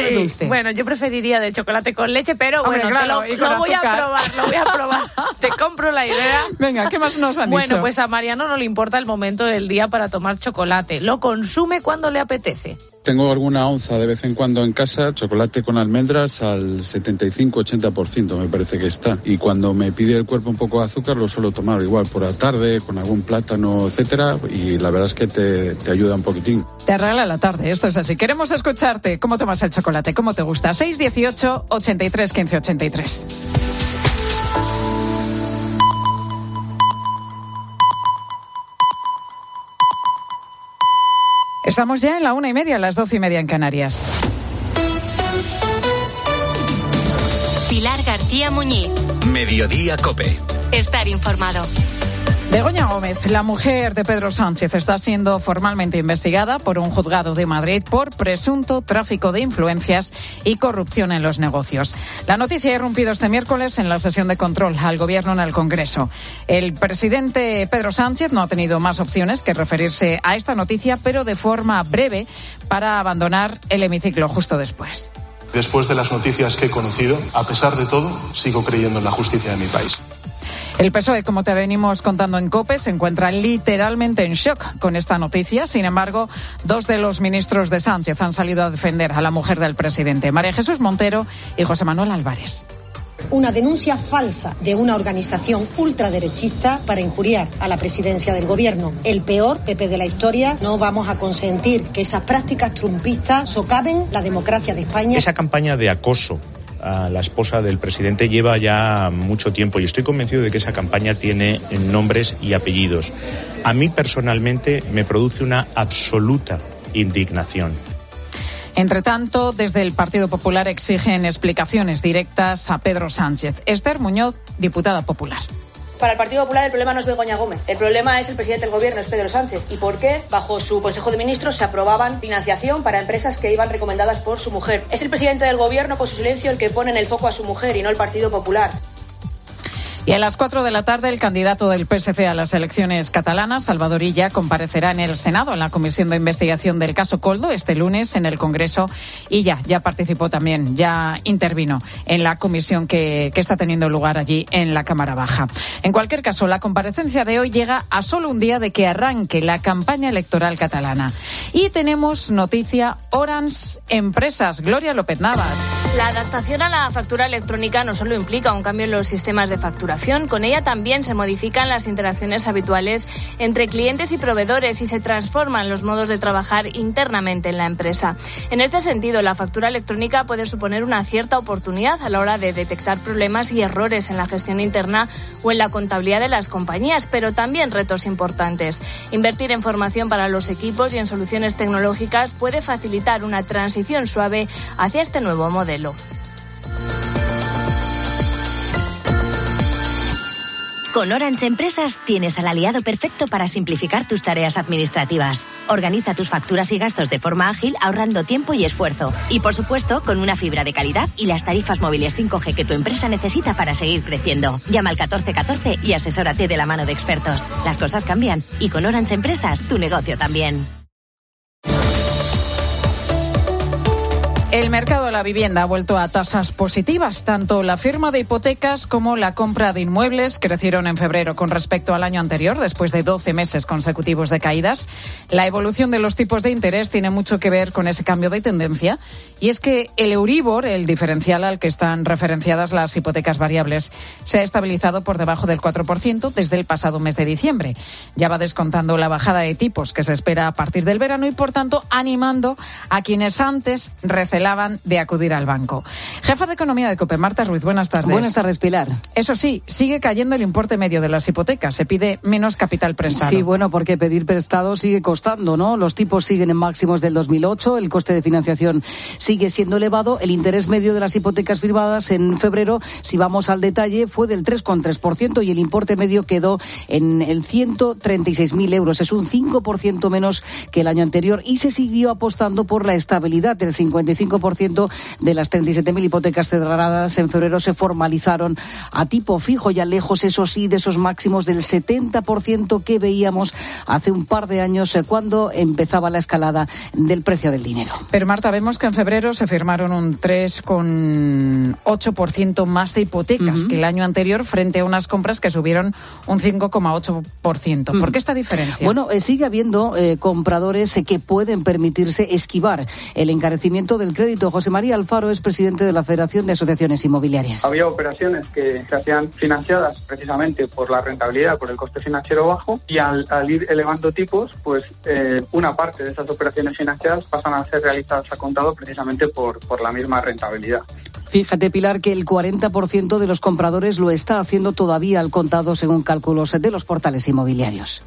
el dulce?
Bueno, yo preferiría de chocolate con leche, pero
Hombre,
bueno,
claro,
lo voy a probar. Te compro la idea.
Venga, ¿qué más nos han dicho?
Bueno, pues a Mariano no le importa el momento del día para tomar chocolate. Lo consume cuando le apetece.
Tengo alguna onza de vez en cuando en casa, chocolate con almendras al 75-80% me parece que está. Y cuando me pide el cuerpo un poco de azúcar lo suelo tomar igual por la tarde, con algún plátano, etcétera. Y la verdad es que te ayuda un poquitín.
Te arregla la tarde, esto es así. Queremos escucharte. ¿Cómo tomas el chocolate? ¿Cómo te gusta? 618 83 15 83. Estamos ya en la 1:30, las 12:30 en Canarias.
Pilar García Muñiz.
Mediodía COPE.
Estar informado.
Begoña Gómez, la mujer de Pedro Sánchez, está siendo formalmente investigada por un juzgado de Madrid por presunto tráfico de influencias y corrupción en los negocios. La noticia ha irrumpido este miércoles en la sesión de control al Gobierno en el Congreso. El presidente Pedro Sánchez no ha tenido más opciones que referirse a esta noticia, pero de forma breve, para abandonar el hemiciclo justo después.
Después de las noticias que he conocido, a pesar de todo, sigo creyendo en la justicia de mi país.
El PSOE, como te venimos contando en COPE, se encuentra literalmente en shock con esta noticia. Sin embargo, dos de los ministros de Sánchez han salido a defender a la mujer del presidente, María Jesús Montero y José Manuel Álvarez.
Una denuncia falsa de una organización ultraderechista para injuriar a la presidencia del Gobierno. El peor PP de la historia. No vamos a consentir que esas prácticas trumpistas socaven la democracia de España.
Esa campaña de acoso a la esposa del presidente lleva ya mucho tiempo y estoy convencido de que esa campaña tiene nombres y apellidos. A mí personalmente me produce una absoluta indignación.
Entre tanto, desde el Partido Popular exigen explicaciones directas a Pedro Sánchez. Esther Muñoz, diputada popular.
Para el Partido Popular el problema no es Begoña Gómez, el problema es el presidente del Gobierno, es Pedro Sánchez. ¿Y por qué? Bajo su Consejo de Ministros se aprobaban financiación para empresas que iban recomendadas por su mujer. Es el presidente del Gobierno con su silencio el que pone en el foco a su mujer y no el Partido Popular.
Y a las 4 de la tarde, el candidato del PSC a las elecciones catalanas, Salvador Illa, comparecerá en el Senado en la Comisión de Investigación del caso Koldo este lunes en el Congreso. Y ya participó también, ya intervino en la comisión que está teniendo lugar allí en la Cámara Baja. En cualquier caso, la comparecencia de hoy llega a solo un día de que arranque la campaña electoral catalana. Y tenemos noticia: Orange Empresas. Gloria López Navas.
La adaptación a la factura electrónica no solo implica un cambio en los sistemas de facturación, con ella también se modifican las interacciones habituales entre clientes y proveedores y se transforman los modos de trabajar internamente en la empresa. En este sentido, la factura electrónica puede suponer una cierta oportunidad a la hora de detectar problemas y errores en la gestión interna o en la contabilidad de las compañías, pero también retos importantes. Invertir en formación para los equipos y en soluciones tecnológicas puede facilitar una transición suave hacia este nuevo modelo.
Con Orange Empresas tienes al aliado perfecto para simplificar tus tareas administrativas. Organiza tus facturas y gastos de forma ágil, ahorrando tiempo y esfuerzo. Y por supuesto, con una fibra de calidad y las tarifas móviles 5G que tu empresa necesita para seguir creciendo. Llama al 1414 y asesórate de la mano de expertos. Las cosas cambian y con Orange Empresas tu negocio también.
El mercado de la vivienda ha vuelto a tasas positivas. Tanto la firma de hipotecas como la compra de inmuebles crecieron en febrero con respecto al año anterior, después de 12 meses consecutivos de caídas. La evolución de los tipos de interés tiene mucho que ver con ese cambio de tendencia. Y es que el Euribor, el diferencial al que están referenciadas las hipotecas variables, se ha estabilizado por debajo del 4% desde el pasado mes de diciembre. Ya va descontando la bajada de tipos que se espera a partir del verano y, por tanto, animando a quienes antes recelaban de acudir al banco. Jefa de Economía de COPE, Marta Ruiz, buenas tardes.
Buenas tardes, Pilar.
Eso sí, sigue cayendo el importe medio de las hipotecas. Se pide menos capital prestado.
Sí, bueno, porque pedir prestado sigue costando, ¿no? Los tipos siguen en máximos del 2008, el coste de financiación sigue siendo elevado, el interés medio de las hipotecas firmadas en febrero, si vamos al detalle, fue del 3,3% y el importe medio quedó en el 136.000 euros. Es un 5% menos que el año anterior y se siguió apostando por la estabilidad del 55% 85% de las 37.000 hipotecas cerradas en febrero se formalizaron a tipo fijo, ya lejos, eso sí, de esos máximos del 70% que veíamos hace un par de años cuando empezaba la escalada del precio del dinero.
Pero Marta, vemos que en febrero se firmaron un 3,8% más de hipotecas que el año anterior, frente a unas compras que subieron un 5,8%. ¿Por qué esta diferencia?
Bueno, sigue habiendo compradores que pueden permitirse esquivar el encarecimiento del crédito. José María Alfaro es presidente de la Federación de Asociaciones Inmobiliarias.
Había operaciones que se hacían financiadas precisamente por la rentabilidad, por el coste financiero bajo, y al ir elevando tipos, pues una parte de esas operaciones financiadas pasan a ser realizadas a contado precisamente por la misma rentabilidad.
Fíjate, Pilar, que el 40% de los compradores lo está haciendo todavía al contado, según cálculos de los portales inmobiliarios.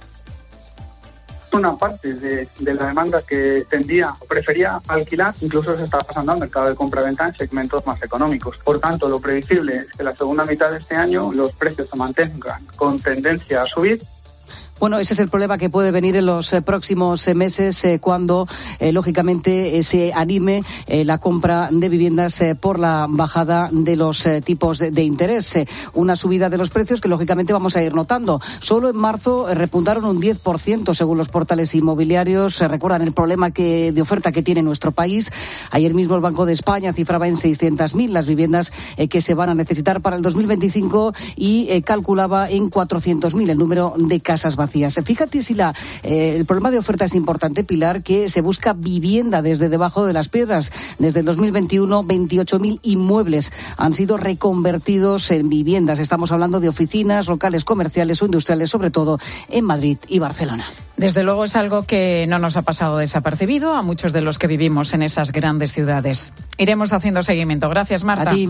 Una parte de la demanda que tendía o prefería alquilar, incluso se está pasando al mercado de compra-venta en segmentos más económicos. Por tanto, lo previsible es que la segunda mitad de este año los precios se mantengan con tendencia a subir.
Bueno, ese es el problema que puede venir en los próximos meses cuando, lógicamente, se anime la compra de viviendas por la bajada de los tipos de interés. Una subida de los precios que, lógicamente, vamos a ir notando. Solo en marzo repuntaron un 10% según los portales inmobiliarios. Recuerdan el problema de oferta que tiene nuestro país. Ayer mismo el Banco de España cifraba en 600.000 las viviendas que se van a necesitar para el 2025 y calculaba en 400.000 el número de casas vacías. Fíjate si el problema de oferta es importante, Pilar, que se busca vivienda desde debajo de las piedras. Desde el 2021, 28.000 inmuebles han sido reconvertidos en viviendas. Estamos hablando de oficinas, locales comerciales o industriales, sobre todo en Madrid y Barcelona.
Desde luego es algo que no nos ha pasado desapercibido a muchos de los que vivimos en esas grandes ciudades. Iremos haciendo seguimiento. Gracias, Marta.
A ti.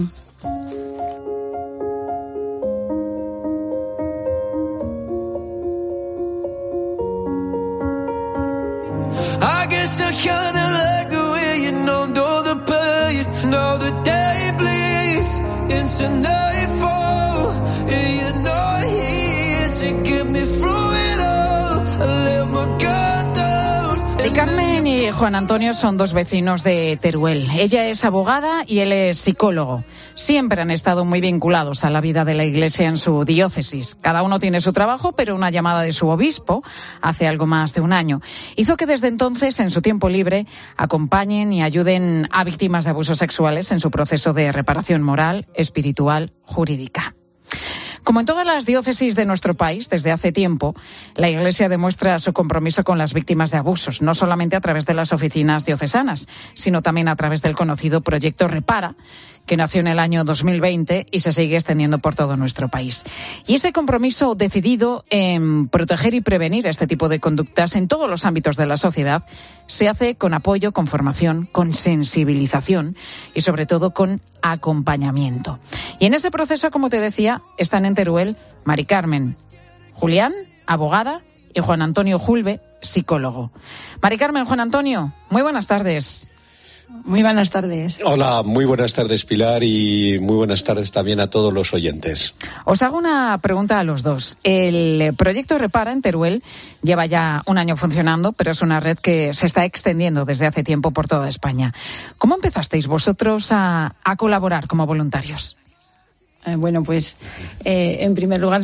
I guess I kinda like the way you numbed all the pain. Now the day bleeds into nightfall, and you're not here to get me through it all. I let my guard down.
Y Carmen y Juan Antonio son dos vecinos de Teruel. Ella es abogada y él es psicólogo. Siempre han estado muy vinculados a la vida de la Iglesia en su diócesis. Cada uno tiene su trabajo, pero una llamada de su obispo, hace algo más de un año, hizo que desde entonces, en su tiempo libre, acompañen y ayuden a víctimas de abusos sexuales en su proceso de reparación moral, espiritual, jurídica. Como en todas las diócesis de nuestro país, desde hace tiempo, la Iglesia demuestra su compromiso con las víctimas de abusos, no solamente a través de las oficinas diocesanas, sino también a través del conocido proyecto Repara, que nació en el año 2020 y se sigue extendiendo por todo nuestro país. Y ese compromiso decidido en proteger y prevenir este tipo de conductas en todos los ámbitos de la sociedad se hace con apoyo, con formación, con sensibilización y sobre todo con acompañamiento. Y en este proceso, como te decía, están en Teruel Mari Carmen, Julián, abogada, y Juan Antonio Julve, psicólogo. Mari Carmen, Juan Antonio, muy buenas tardes.
Muy buenas tardes.
Hola, muy buenas tardes, Pilar, y muy buenas tardes también a todos los oyentes.
Os hago una pregunta a los dos. El proyecto Repara en Teruel lleva ya un año funcionando, pero es una red que se está extendiendo desde hace tiempo por toda España. ¿Cómo empezasteis vosotros a colaborar como voluntarios?
Bueno, pues en primer lugar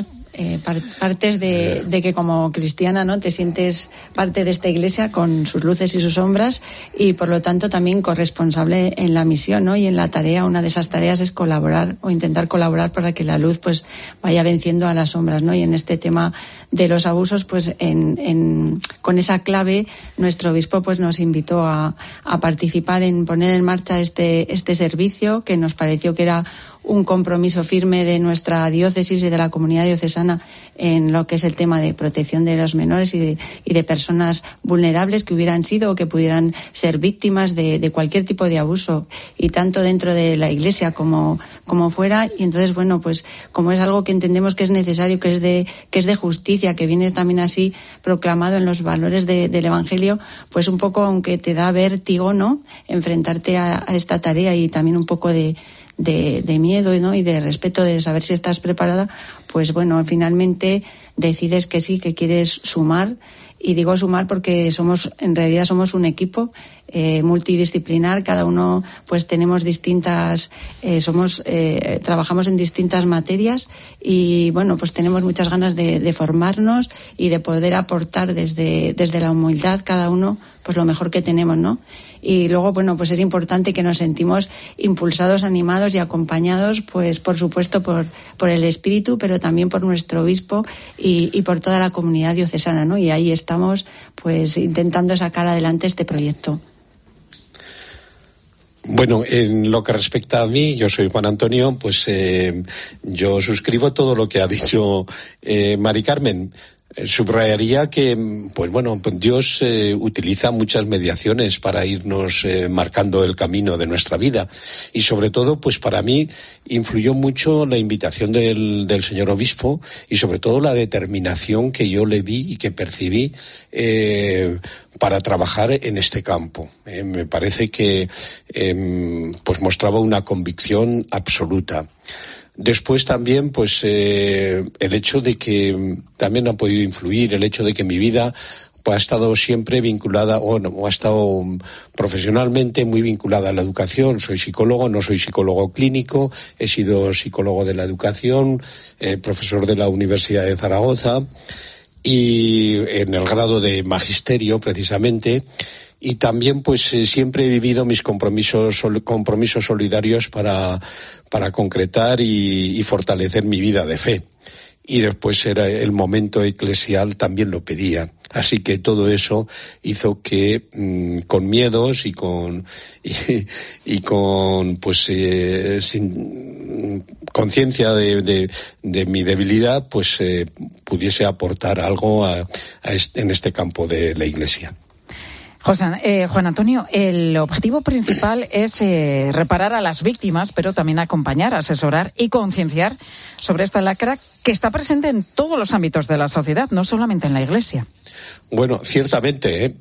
partes de que como cristiana, ¿no?, te sientes parte de esta iglesia con sus luces y sus sombras y por lo tanto también corresponsable en la misión, ¿no? Y en la tarea, una de esas tareas es colaborar o intentar colaborar para que la luz pues vaya venciendo a las sombras, ¿no? Y en este tema de los abusos, pues con esa clave nuestro obispo pues nos invitó a participar en poner en marcha este servicio que nos pareció que era un compromiso firme de nuestra diócesis y de la comunidad diocesana en lo que es el tema de protección de los menores y de personas vulnerables que hubieran sido o que pudieran ser víctimas de cualquier tipo de abuso, y tanto dentro de la iglesia como fuera. Y entonces, bueno, pues como es algo que entendemos que es necesario, que es de justicia, que viene también así proclamado en los valores del Evangelio, pues un poco, aunque te da vértigo, ¿no?, enfrentarte a esta tarea y también un poco de miedo, ¿no?, y de respeto, de saber si estás preparada, pues bueno, finalmente decides que sí, que quieres sumar. Y digo sumar porque en realidad somos un equipo multidisciplinar, cada uno pues tenemos distintas, trabajamos en distintas materias y bueno, pues tenemos muchas ganas de formarnos y de poder aportar desde la humildad cada uno pues lo mejor que tenemos, ¿no? Y luego, bueno, pues es importante que nos sentimos impulsados, animados y acompañados, pues por supuesto por el espíritu, pero también por nuestro obispo y por toda la comunidad diocesana, ¿no? Y ahí estamos pues intentando sacar adelante este proyecto.
Bueno, en lo que respecta a mí, yo soy Juan Antonio, pues yo suscribo todo lo que ha dicho Mari Carmen. Subrayaría que, pues bueno, Dios utiliza muchas mediaciones para irnos marcando el camino de nuestra vida y sobre todo, pues para mí influyó mucho la invitación del señor obispo y sobre todo la determinación que yo le vi y que percibí para trabajar en este campo. Me parece que pues mostraba una convicción absoluta. Después también, pues, el hecho de que también ha podido influir, el hecho de que mi vida pues, ha estado siempre vinculada, o ha estado profesionalmente muy vinculada a la educación. Soy psicólogo, no soy psicólogo clínico, he sido psicólogo de la educación, profesor de la Universidad de Zaragoza y en el grado de magisterio, precisamente. Y también, pues, siempre he vivido mis compromisos solidarios para concretar y fortalecer mi vida de fe. Y después era el momento eclesial, también lo pedía. Así que todo eso hizo que, con miedos y con pues, sin conciencia de mi debilidad, pues, pudiese aportar algo en este campo de la Iglesia.
Juan Antonio, el objetivo principal es reparar a las víctimas, pero también acompañar, asesorar y concienciar sobre esta lacra que está presente en todos los ámbitos de la sociedad, no solamente en la Iglesia.
Bueno, ciertamente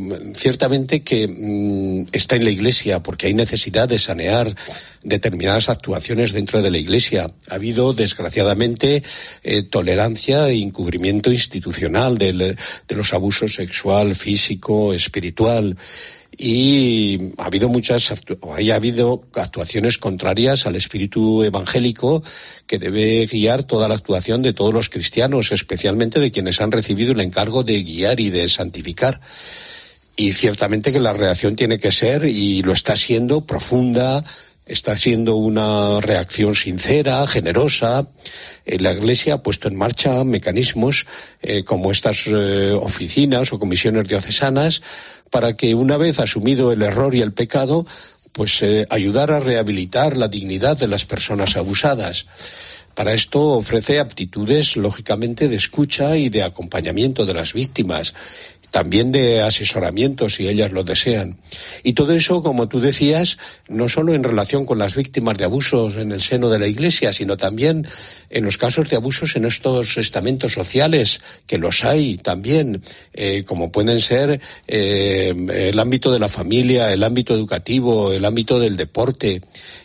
que está en la Iglesia, porque hay necesidad de sanear determinadas actuaciones dentro de la Iglesia. Ha habido, desgraciadamente, tolerancia e encubrimiento institucional de los abusos sexual, físico, espiritual. Y ha habido actuaciones contrarias al espíritu evangélico que debe guiar toda la actuación de todos los cristianos, especialmente de quienes han recibido el encargo de guiar y de santificar. Y ciertamente que la reacción tiene que ser, y lo está siendo, profunda. Está siendo una reacción sincera, generosa. La Iglesia ha puesto en marcha mecanismos como estas oficinas o comisiones diocesanas para que, una vez asumido el error y el pecado, pues ayudar a rehabilitar la dignidad de las personas abusadas. Para esto ofrece aptitudes, lógicamente, de escucha y de acompañamiento de las víctimas. También de asesoramiento si ellas lo desean. Y todo eso, como tú decías, no solo en relación con las víctimas de abusos en el seno de la Iglesia, sino también en los casos de abusos en estos estamentos sociales, que los hay también, como pueden ser el ámbito de la familia, el ámbito educativo, el ámbito del deporte.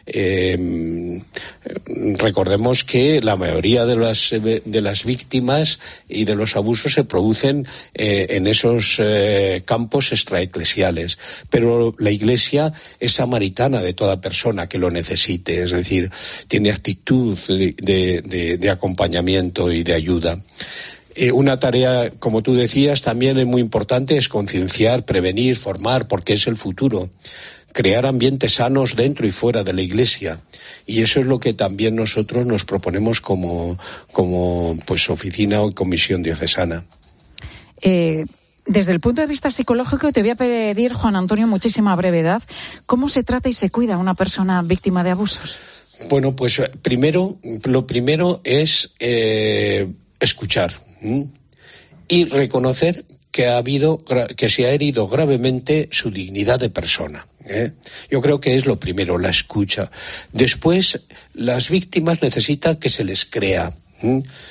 Recordemos que la mayoría de las víctimas y de los abusos se producen en esos campos extraeclesiales, pero la Iglesia es samaritana de toda persona que lo necesite, es decir, tiene actitud de acompañamiento y de ayuda. Una tarea, como tú decías, también es muy importante, es concienciar, prevenir, formar, porque es el futuro. Crear ambientes sanos dentro y fuera de la Iglesia. Y eso es lo que también nosotros nos proponemos como pues oficina o comisión diocesana.
Desde el punto de vista psicológico, te voy a pedir, Juan Antonio, muchísima brevedad. ¿Cómo se trata y se cuida a una persona víctima de abusos?
Bueno, pues lo primero es escuchar y reconocer que se ha herido gravemente su dignidad de persona. Yo creo que es lo primero, la escucha. Después, las víctimas necesitan que se les crea.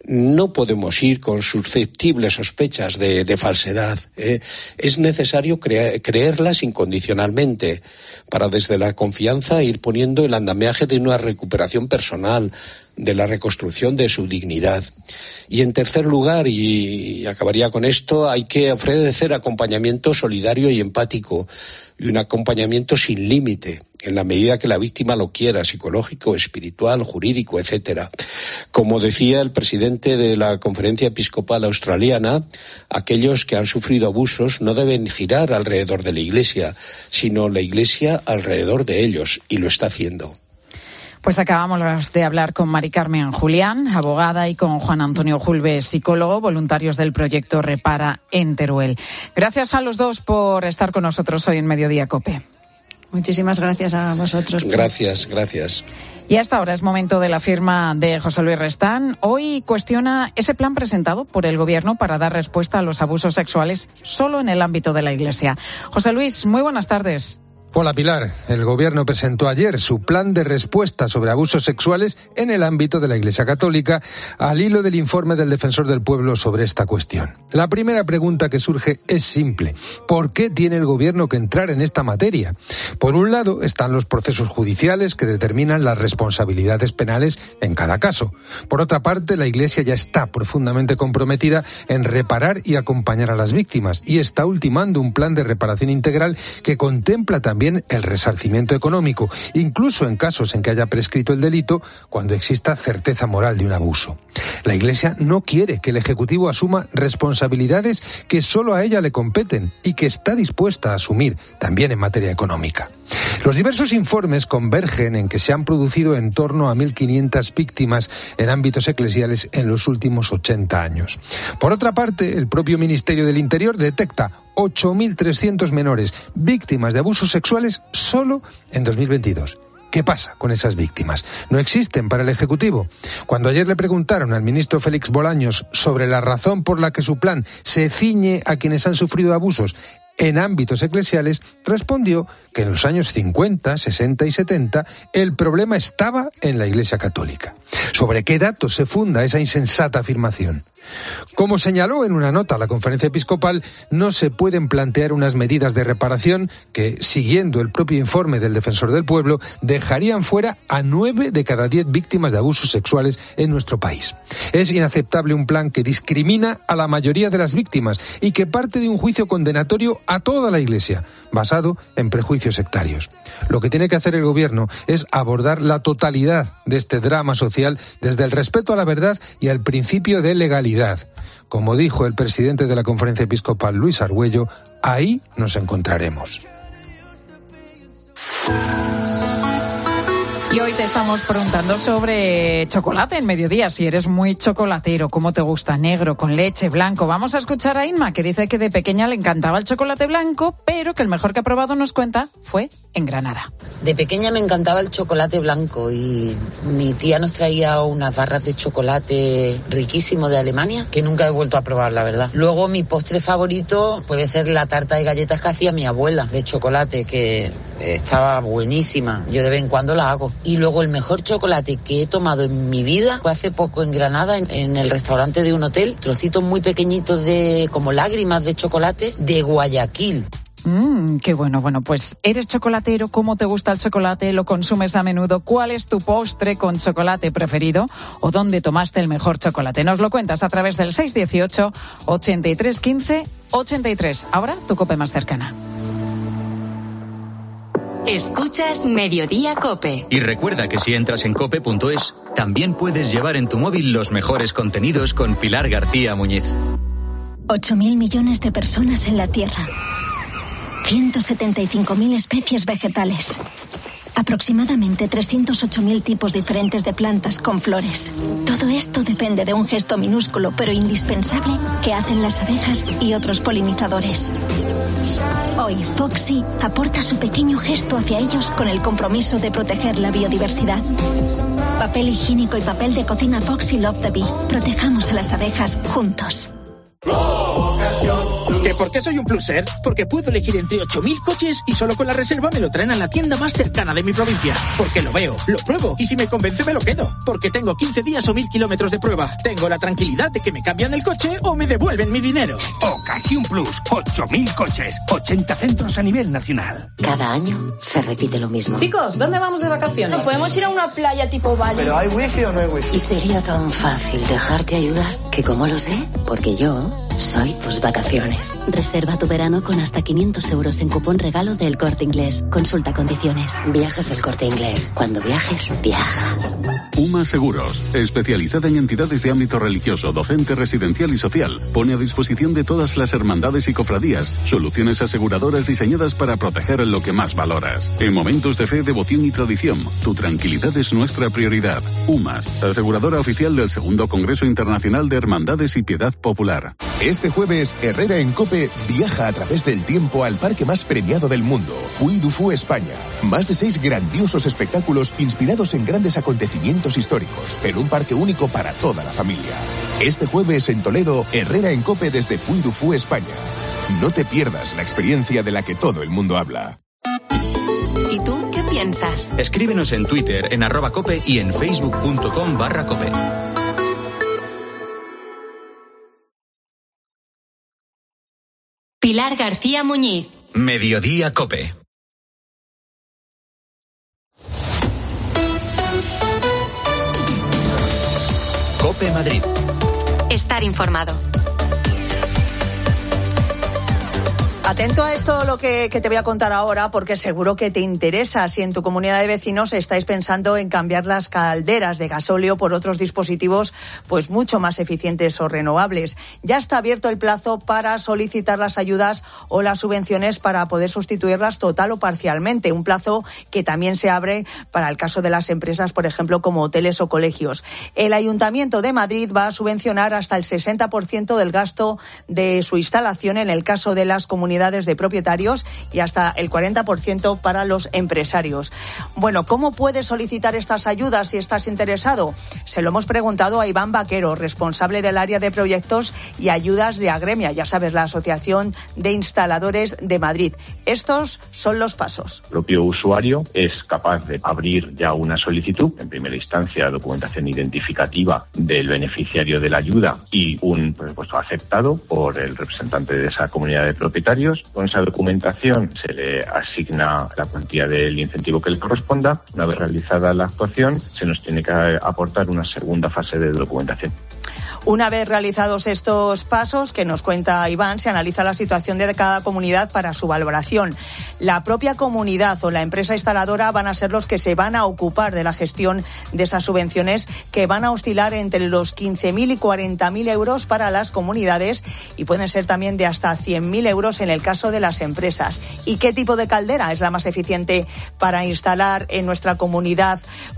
no podemos ir con susceptibles sospechas de falsedad. Es necesario creerlas incondicionalmente para desde la confianza ir poniendo el andamiaje de una recuperación personal, de la reconstrucción de su dignidad. Y en tercer lugar, y acabaría con esto, hay que ofrecer acompañamiento solidario y empático, y un acompañamiento sin límite, en la medida que la víctima lo quiera, psicológico, espiritual, jurídico, etcétera. Como decía el presidente de la Conferencia Episcopal Australiana, aquellos que han sufrido abusos no deben girar alrededor de la Iglesia, sino la Iglesia alrededor de ellos, y lo está haciendo.
Pues acabamos de hablar con Mari Carmen Julián, abogada, y con Juan Antonio Julve, psicólogo, voluntarios del proyecto Repara en Teruel. Gracias a los dos por estar con nosotros hoy en Mediodía COPE.
Muchísimas gracias a vosotros.
Gracias.
Y hasta ahora es momento de la firma de José Luis Restán. Hoy cuestiona ese plan presentado por el Gobierno para dar respuesta a los abusos sexuales solo en el ámbito de la Iglesia. José Luis, muy buenas tardes.
Hola Pilar, el Gobierno presentó ayer su plan de respuesta sobre abusos sexuales en el ámbito de la Iglesia Católica, al hilo del informe del Defensor del Pueblo sobre esta cuestión. La primera pregunta que surge es simple: ¿por qué tiene el Gobierno que entrar en esta materia? Por un lado están los procesos judiciales que determinan las responsabilidades penales en cada caso. Por otra parte, la Iglesia ya está profundamente comprometida en reparar y acompañar a las víctimas, y está ultimando un plan de reparación integral que contempla también el resarcimiento económico, incluso en casos en que haya prescrito el delito, cuando exista certeza moral de un abuso. La Iglesia no quiere que el Ejecutivo asuma responsabilidades que solo a ella le competen y que está dispuesta a asumir también en materia económica. Los diversos informes convergen en que se han producido en torno a 1.500 víctimas en ámbitos eclesiales en los últimos 80 años. Por otra parte, el propio Ministerio del Interior detecta 8.300 menores víctimas de abusos sexuales solo en 2022. ¿Qué pasa con esas víctimas? ¿No existen para el Ejecutivo? Cuando ayer le preguntaron al ministro Félix Bolaños sobre la razón por la que su plan se ciñe a quienes han sufrido abusos en ámbitos eclesiales, respondió que en los años 50, 60 y 70 el problema estaba en la Iglesia Católica. ¿Sobre qué datos se funda esa insensata afirmación? Como señaló en una nota la Conferencia Episcopal, no se pueden plantear unas medidas de reparación que, siguiendo el propio informe del Defensor del Pueblo, dejarían fuera a 9 de cada 10 víctimas de abusos sexuales en nuestro país. Es inaceptable un plan que discrimina a la mayoría de las víctimas y que parte de un juicio condenatorio a toda la Iglesia, basado en prejuicios sectarios. Lo que tiene que hacer el Gobierno es abordar la totalidad de este drama social desde el respeto a la verdad y al principio de legalidad. Como dijo el presidente de la Conferencia Episcopal, Luis Argüello, ahí nos encontraremos.
Y hoy te estamos preguntando sobre chocolate en Mediodía, si eres muy chocolatero, cómo te gusta, negro, con leche, blanco. Vamos a escuchar a Inma, que dice que de pequeña le encantaba el chocolate blanco, pero que el mejor que ha probado, nos cuenta, fue en Granada.
De pequeña me encantaba el chocolate blanco y mi tía nos traía unas barras de chocolate riquísimo de Alemania, que nunca he vuelto a probar, la verdad. Luego mi postre favorito puede ser la tarta de galletas que hacía mi abuela, de chocolate, que estaba buenísima. Yo de vez en cuando la hago. Y luego el mejor chocolate que he tomado en mi vida fue hace poco en Granada, en el restaurante de un hotel, trocitos muy pequeñitos de como lágrimas de chocolate de Guayaquil.
Qué bueno. Bueno, pues ¿eres chocolatero? ¿Cómo te gusta el chocolate? ¿Lo consumes a menudo? ¿Cuál es tu postre con chocolate preferido? ¿O dónde tomaste el mejor chocolate? Nos lo cuentas a través del 618 83 15 83. Ahora tu COPE más cercana.
Escuchas Mediodía COPE.
Y recuerda que si entras en cope.es, también puedes llevar en tu móvil los mejores contenidos con Pilar García Muñiz.
8.000 millones de personas en la Tierra. 175.000 especies vegetales. Aproximadamente 308.000 tipos diferentes de plantas con flores. Todo esto depende de un gesto minúsculo pero indispensable que hacen las abejas y otros polinizadores. Hoy Foxy aporta su pequeño gesto hacia ellos con el compromiso de proteger la biodiversidad. Papel higiénico y papel de cocina Foxy Love the Bee. Protejamos a las abejas juntos.
¿Que por qué soy un pluser? Porque puedo elegir entre 8.000 coches y solo con la reserva me lo traen a la tienda más cercana de mi provincia. Porque lo veo, lo pruebo y si me convence me lo quedo. Porque tengo 15 días o 1.000 kilómetros de prueba. Tengo la tranquilidad de que me cambian el coche o me devuelven mi dinero.
Ocasión Plus, 8.000 coches, 80 centros a nivel nacional.
Cada año se repite lo mismo.
Chicos, ¿dónde vamos de vacaciones?
No, podemos ir a una playa tipo Bali.
¿Pero hay wifi o no hay wifi?
Y sería tan fácil dejarte ayudar que como lo sé, porque yo soy tus vacaciones.
Reserva tu verano con hasta 500 euros en cupón regalo del Corte Inglés. Consulta condiciones.
Viajes El Corte Inglés. Cuando viajes, viaja.
UMA Seguros, especializada en entidades de ámbito religioso, docente, residencial y social, pone a disposición de todas las hermandades y cofradías soluciones aseguradoras diseñadas para proteger lo que más valoras. En momentos de fe, devoción y tradición, tu tranquilidad es nuestra prioridad. UMAS, aseguradora oficial del Segundo Congreso Internacional de Hermandades y Piedad Popular.
Este jueves, Herrera en COPE viaja a través del tiempo al parque más premiado del mundo, Puy du Fou, España. Más de 6 grandiosos espectáculos inspirados en grandes acontecimientos históricos, en un parque único para toda la familia. Este jueves en Toledo, Herrera en COPE desde Puy du Fou, España. No te pierdas la experiencia de la que todo el mundo habla.
¿Y tú qué piensas?
Escríbenos en Twitter, en @cope y en facebook.com/cope.
Pilar García Muñiz.
Mediodía Cope. Cope Madrid.
Estar informado.
Atento a esto lo que te voy a contar ahora, porque seguro que te interesa si en tu comunidad de vecinos estáis pensando en cambiar las calderas de gasóleo por otros dispositivos pues mucho más eficientes o renovables. Ya está abierto el plazo para solicitar las ayudas o las subvenciones para poder sustituirlas total o parcialmente. Un plazo que también se abre para el caso de las empresas, por ejemplo, como hoteles o colegios. El Ayuntamiento de Madrid va a subvencionar hasta el 60% del gasto de su instalación en el caso de las comunidades de propietarios y hasta el 40% para los empresarios. Bueno, ¿cómo puedes solicitar estas ayudas si estás interesado? Se lo hemos preguntado a Iván Vaquero, responsable del área de proyectos y ayudas de Agremia, ya sabes, la Asociación de Instaladores de Madrid. Estos son los pasos.
El propio usuario es capaz de abrir ya una solicitud, en primera instancia documentación identificativa del beneficiario de la ayuda y un presupuesto aceptado por el representante de esa comunidad de propietarios. Con esa documentación se le asigna la cuantía del incentivo que le corresponda. Una vez realizada la actuación, se nos tiene que aportar una segunda fase de documentación.
Una vez realizados estos pasos que nos cuenta Iván, se analiza la situación de cada comunidad para su valoración. La propia comunidad o la empresa instaladora van a ser los que se van a ocupar de la gestión de esas subvenciones, que van a oscilar entre los 15.000 y 40.000 euros para las comunidades y pueden ser también de hasta 100.000 euros en el caso de las empresas. ¿Y qué tipo de caldera es la más eficiente para instalar en nuestra comunidad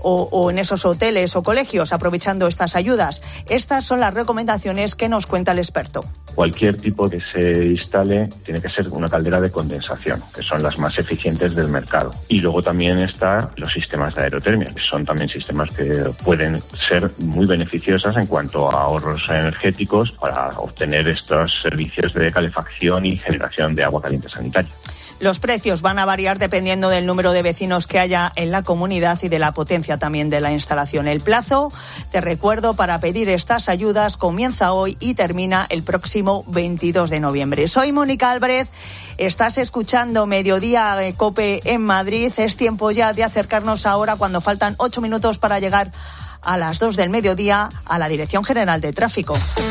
o en esos hoteles o colegios, aprovechando estas ayudas? Estas son las recomendaciones que nos cuenta el experto.
Cualquier tipo que se instale tiene que ser una caldera de condensación, que son las más eficientes del mercado. Y luego también están los sistemas de aerotermia, que son también sistemas que pueden ser muy beneficiosas en cuanto a ahorros energéticos para obtener estos servicios de calefacción y generación de agua caliente sanitaria.
Los precios van a variar dependiendo del número de vecinos que haya en la comunidad y de la potencia también de la instalación. El plazo, te recuerdo, para pedir estas ayudas comienza hoy y termina el próximo 22 de noviembre. Soy Mónica Álvarez, estás escuchando Mediodía COPE en Madrid. Es tiempo ya de acercarnos ahora, cuando faltan 8 minutos para llegar a las 2 del mediodía, a la Dirección General de Tráfico.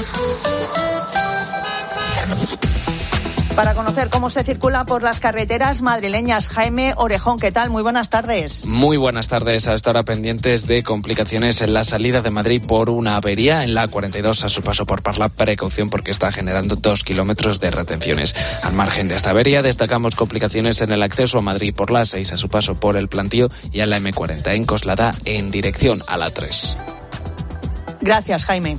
Para conocer cómo se circula por las carreteras madrileñas, Jaime Orejón, ¿qué tal? Muy buenas tardes.
Muy buenas tardes. A esta hora pendientes de complicaciones en la salida de Madrid por una avería en la A42 a su paso por Parla. Precaución porque está generando 2 kilómetros de retenciones. Al margen de esta avería destacamos complicaciones en el acceso a Madrid por la A6 a su paso por el Plantío y a la M40 en Coslada en dirección a la 3.
Gracias, Jaime.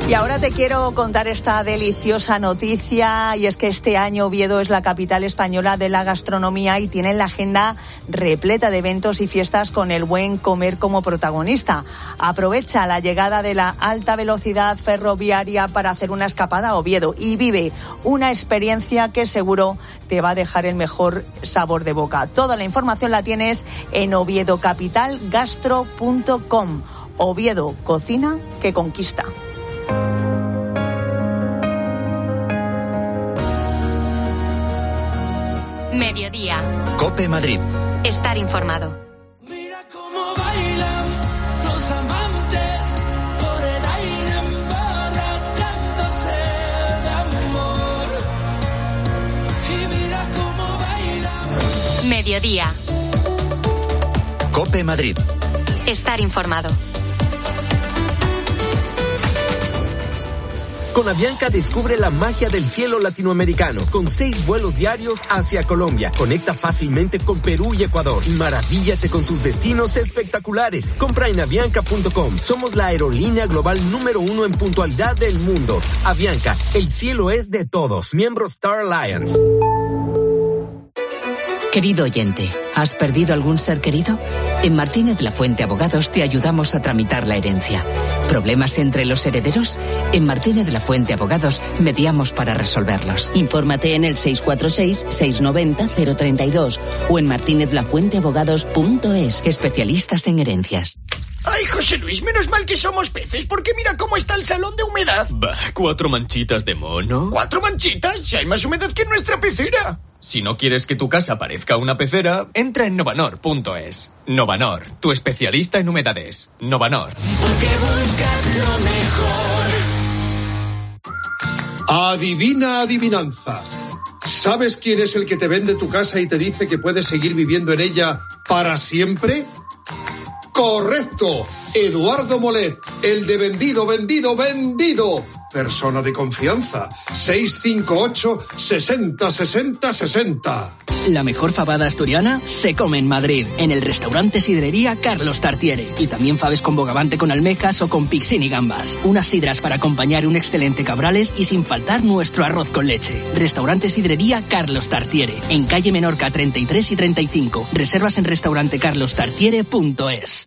Y ahora te quiero contar esta deliciosa noticia, y es que este año Oviedo es la capital española de la gastronomía y tiene la agenda repleta de eventos y fiestas con el buen comer como protagonista. Aprovecha la llegada de la alta velocidad ferroviaria para hacer una escapada a Oviedo y vive una experiencia que seguro te va a dejar el mejor sabor de boca. Toda la información la tienes en oviedocapitalgastro.com. Oviedo, cocina que conquista.
Mediodía.
COPE Madrid.
Estar informado.
Mira cómo bailan los amantes por el aire emborrachándose de amor. Y mira cómo bailan.
Mediodía.
COPE Madrid.
Estar informado.
Con Avianca descubre la magia del cielo latinoamericano, con 6 vuelos diarios hacia Colombia. Conecta fácilmente con Perú y Ecuador. Maravíllate con sus destinos espectaculares. Compra en avianca.com. Somos la aerolínea global número 1 en puntualidad del mundo. Avianca, el cielo es de todos. Miembro Star Alliance.
Querido oyente, ¿has perdido algún ser querido? En Martínez Lafuente Abogados te ayudamos a tramitar la herencia. ¿Problemas entre los herederos? En Martínez Lafuente Abogados mediamos para resolverlos.
Infórmate en el 646-690-032 o en martinezlafuenteabogados.es.
Especialistas en herencias.
Ay, José Luis, menos mal que somos peces, porque mira cómo está el salón de humedad.
Bah, 4 manchitas de mono.
¿4 manchitas? Si hay más humedad que en nuestra pecera.
Si no quieres que tu casa parezca una pecera, entra en novanor.es. Novanor, tu especialista en humedades. Novanor.
Porque buscas lo mejor.
Adivina adivinanza. ¿Sabes quién es el que te vende tu casa y te dice que puedes seguir viviendo en ella para siempre? ¡Correcto! Eduardo Molet, el de vendido. Persona de confianza. 658 60 60 60.
La mejor fabada asturiana se come en Madrid, en el restaurante Sidrería Carlos Tartiere. Y también faves con bogavante con almejas o con pixín y gambas. Unas sidras para acompañar un excelente cabrales y sin faltar nuestro arroz con leche. Restaurante Sidrería Carlos Tartiere, en calle Menorca 33 y 35. Reservas en restaurantecarlostartiere.es.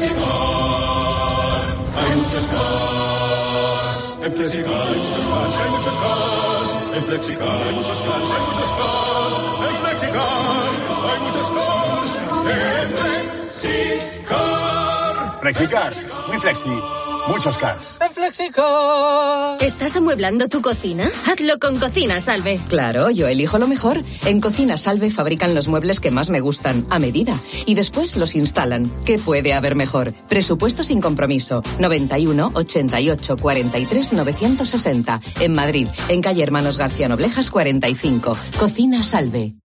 Hay muchos cars. En Flexicar hay muchos cars, hay muchos cars. En Flexicar hay muchos cars, hay muchos cars. En Flexicar hay muchos cars. En Flexicar.
Flexicar, muy flexi. Muchos cars.
En Flexicar.
¿Estás amueblando tu cocina? Hazlo con Cocina Salve.
Claro, yo elijo lo mejor. En Cocina Salve fabrican los muebles que más me gustan, a medida. Y después los instalan. ¿Qué puede haber mejor? Presupuesto sin compromiso. 91 88 43 960. En Madrid, en calle Hermanos García Noblejas 45. Cocina Salve.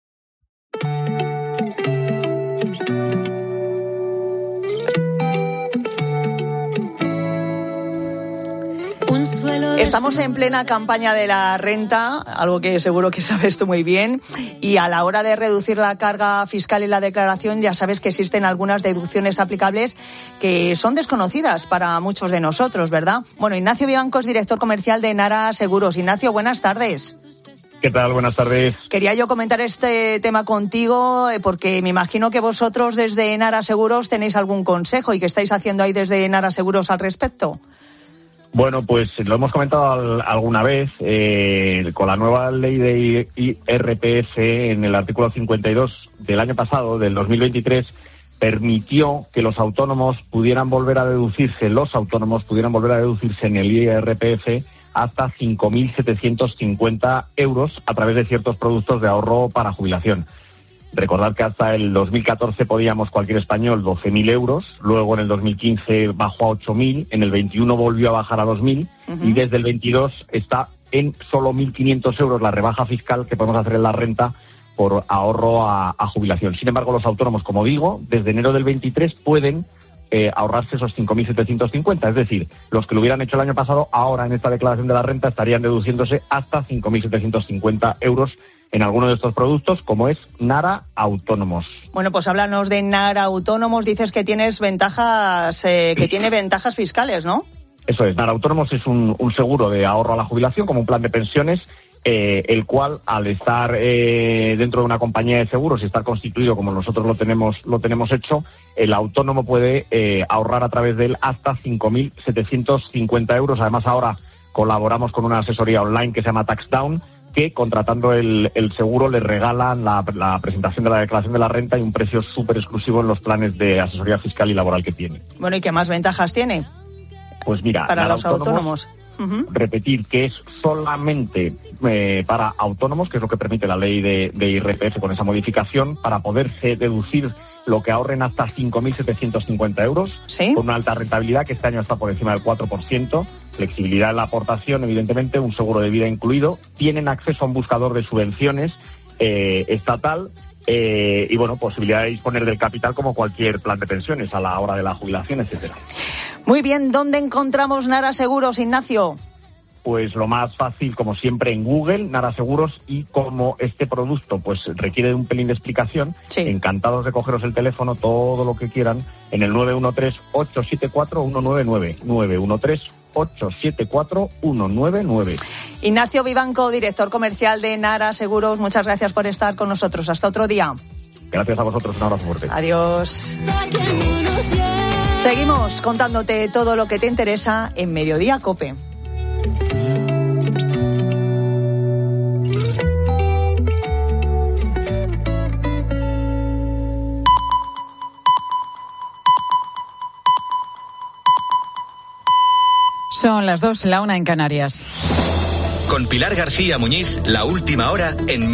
Estamos en plena campaña de la renta, algo que seguro que sabes tú muy bien, y a la hora de reducir la carga fiscal y la declaración ya sabes que existen algunas deducciones aplicables que son desconocidas para muchos de nosotros, ¿verdad? Bueno, Ignacio Vivanco es director comercial de Nara Seguros. Ignacio, buenas tardes.
¿Qué tal? Buenas tardes.
Quería yo comentar este tema contigo porque me imagino que vosotros desde Nara Seguros tenéis algún consejo y que estáis haciendo ahí desde Nara Seguros al respecto.
Bueno, pues lo hemos comentado alguna vez, con la nueva ley de IRPF en el artículo 52 del año pasado, del 2023, permitió que los autónomos pudieran volver a deducirse en el IRPF hasta 5.750 euros a través de ciertos productos de ahorro para jubilación. Recordad que hasta el 2014 podíamos cualquier español 12.000 euros, luego en el 2015 bajó a 8.000, en el 21 volvió a bajar a 2.000 y desde el 22 está en solo 1.500 euros la rebaja fiscal que podemos hacer en la renta por ahorro a jubilación. Sin embargo, los autónomos, como digo, desde enero del 23 pueden ahorrarse esos 5.750, es decir, los que lo hubieran hecho el año pasado, ahora en esta declaración de la renta estarían deduciéndose hasta 5.750 euros en alguno de estos productos, como es Nara Autónomos.
Bueno, pues háblanos de Nara Autónomos. Dices que tienes ventajas, que tiene ventajas fiscales, ¿no?
Eso es, Nara Autónomos es un seguro de ahorro a la jubilación, como un plan de pensiones, el cual, al estar dentro de una compañía de seguros y estar constituido como nosotros lo tenemos hecho, el autónomo puede ahorrar a través de él hasta 5.750 euros. Además, ahora colaboramos con una asesoría online que se llama TaxDown, que contratando el seguro le regalan la presentación de la declaración de la renta y un precio súper exclusivo en los planes de asesoría fiscal y laboral que tiene.
Bueno, ¿y qué más ventajas tiene?
Pues mira,
para los autónomos.
Repetir que es solamente para autónomos, que es lo que permite la ley de IRPF con esa modificación, para poderse deducir lo que ahorren hasta 5.750 euros, ¿sí?, con una alta rentabilidad que este año está por encima del 4%, flexibilidad en la aportación, evidentemente, un seguro de vida incluido, tienen acceso a un buscador de subvenciones estatal, y bueno, posibilidad de disponer del capital como cualquier plan de pensiones a la hora de la jubilación, etcétera.
Muy bien, ¿dónde encontramos Nara Seguros, Ignacio?
Pues lo más fácil, como siempre, en Google, Nara Seguros, y como este producto pues requiere de un pelín de explicación, sí, encantados de cogeros el teléfono, todo lo que quieran, en el 913-874-199, 913-874-199.
Ignacio Vivanco, director comercial de Nara Seguros, muchas gracias por estar con nosotros. Hasta otro día.
Gracias a vosotros, un abrazo fuerte.
Adiós. Seguimos contándote todo lo que te interesa en Mediodía COPE.
Son las 2, la 1 en Canarias.
Con Pilar García Muñiz, la última hora en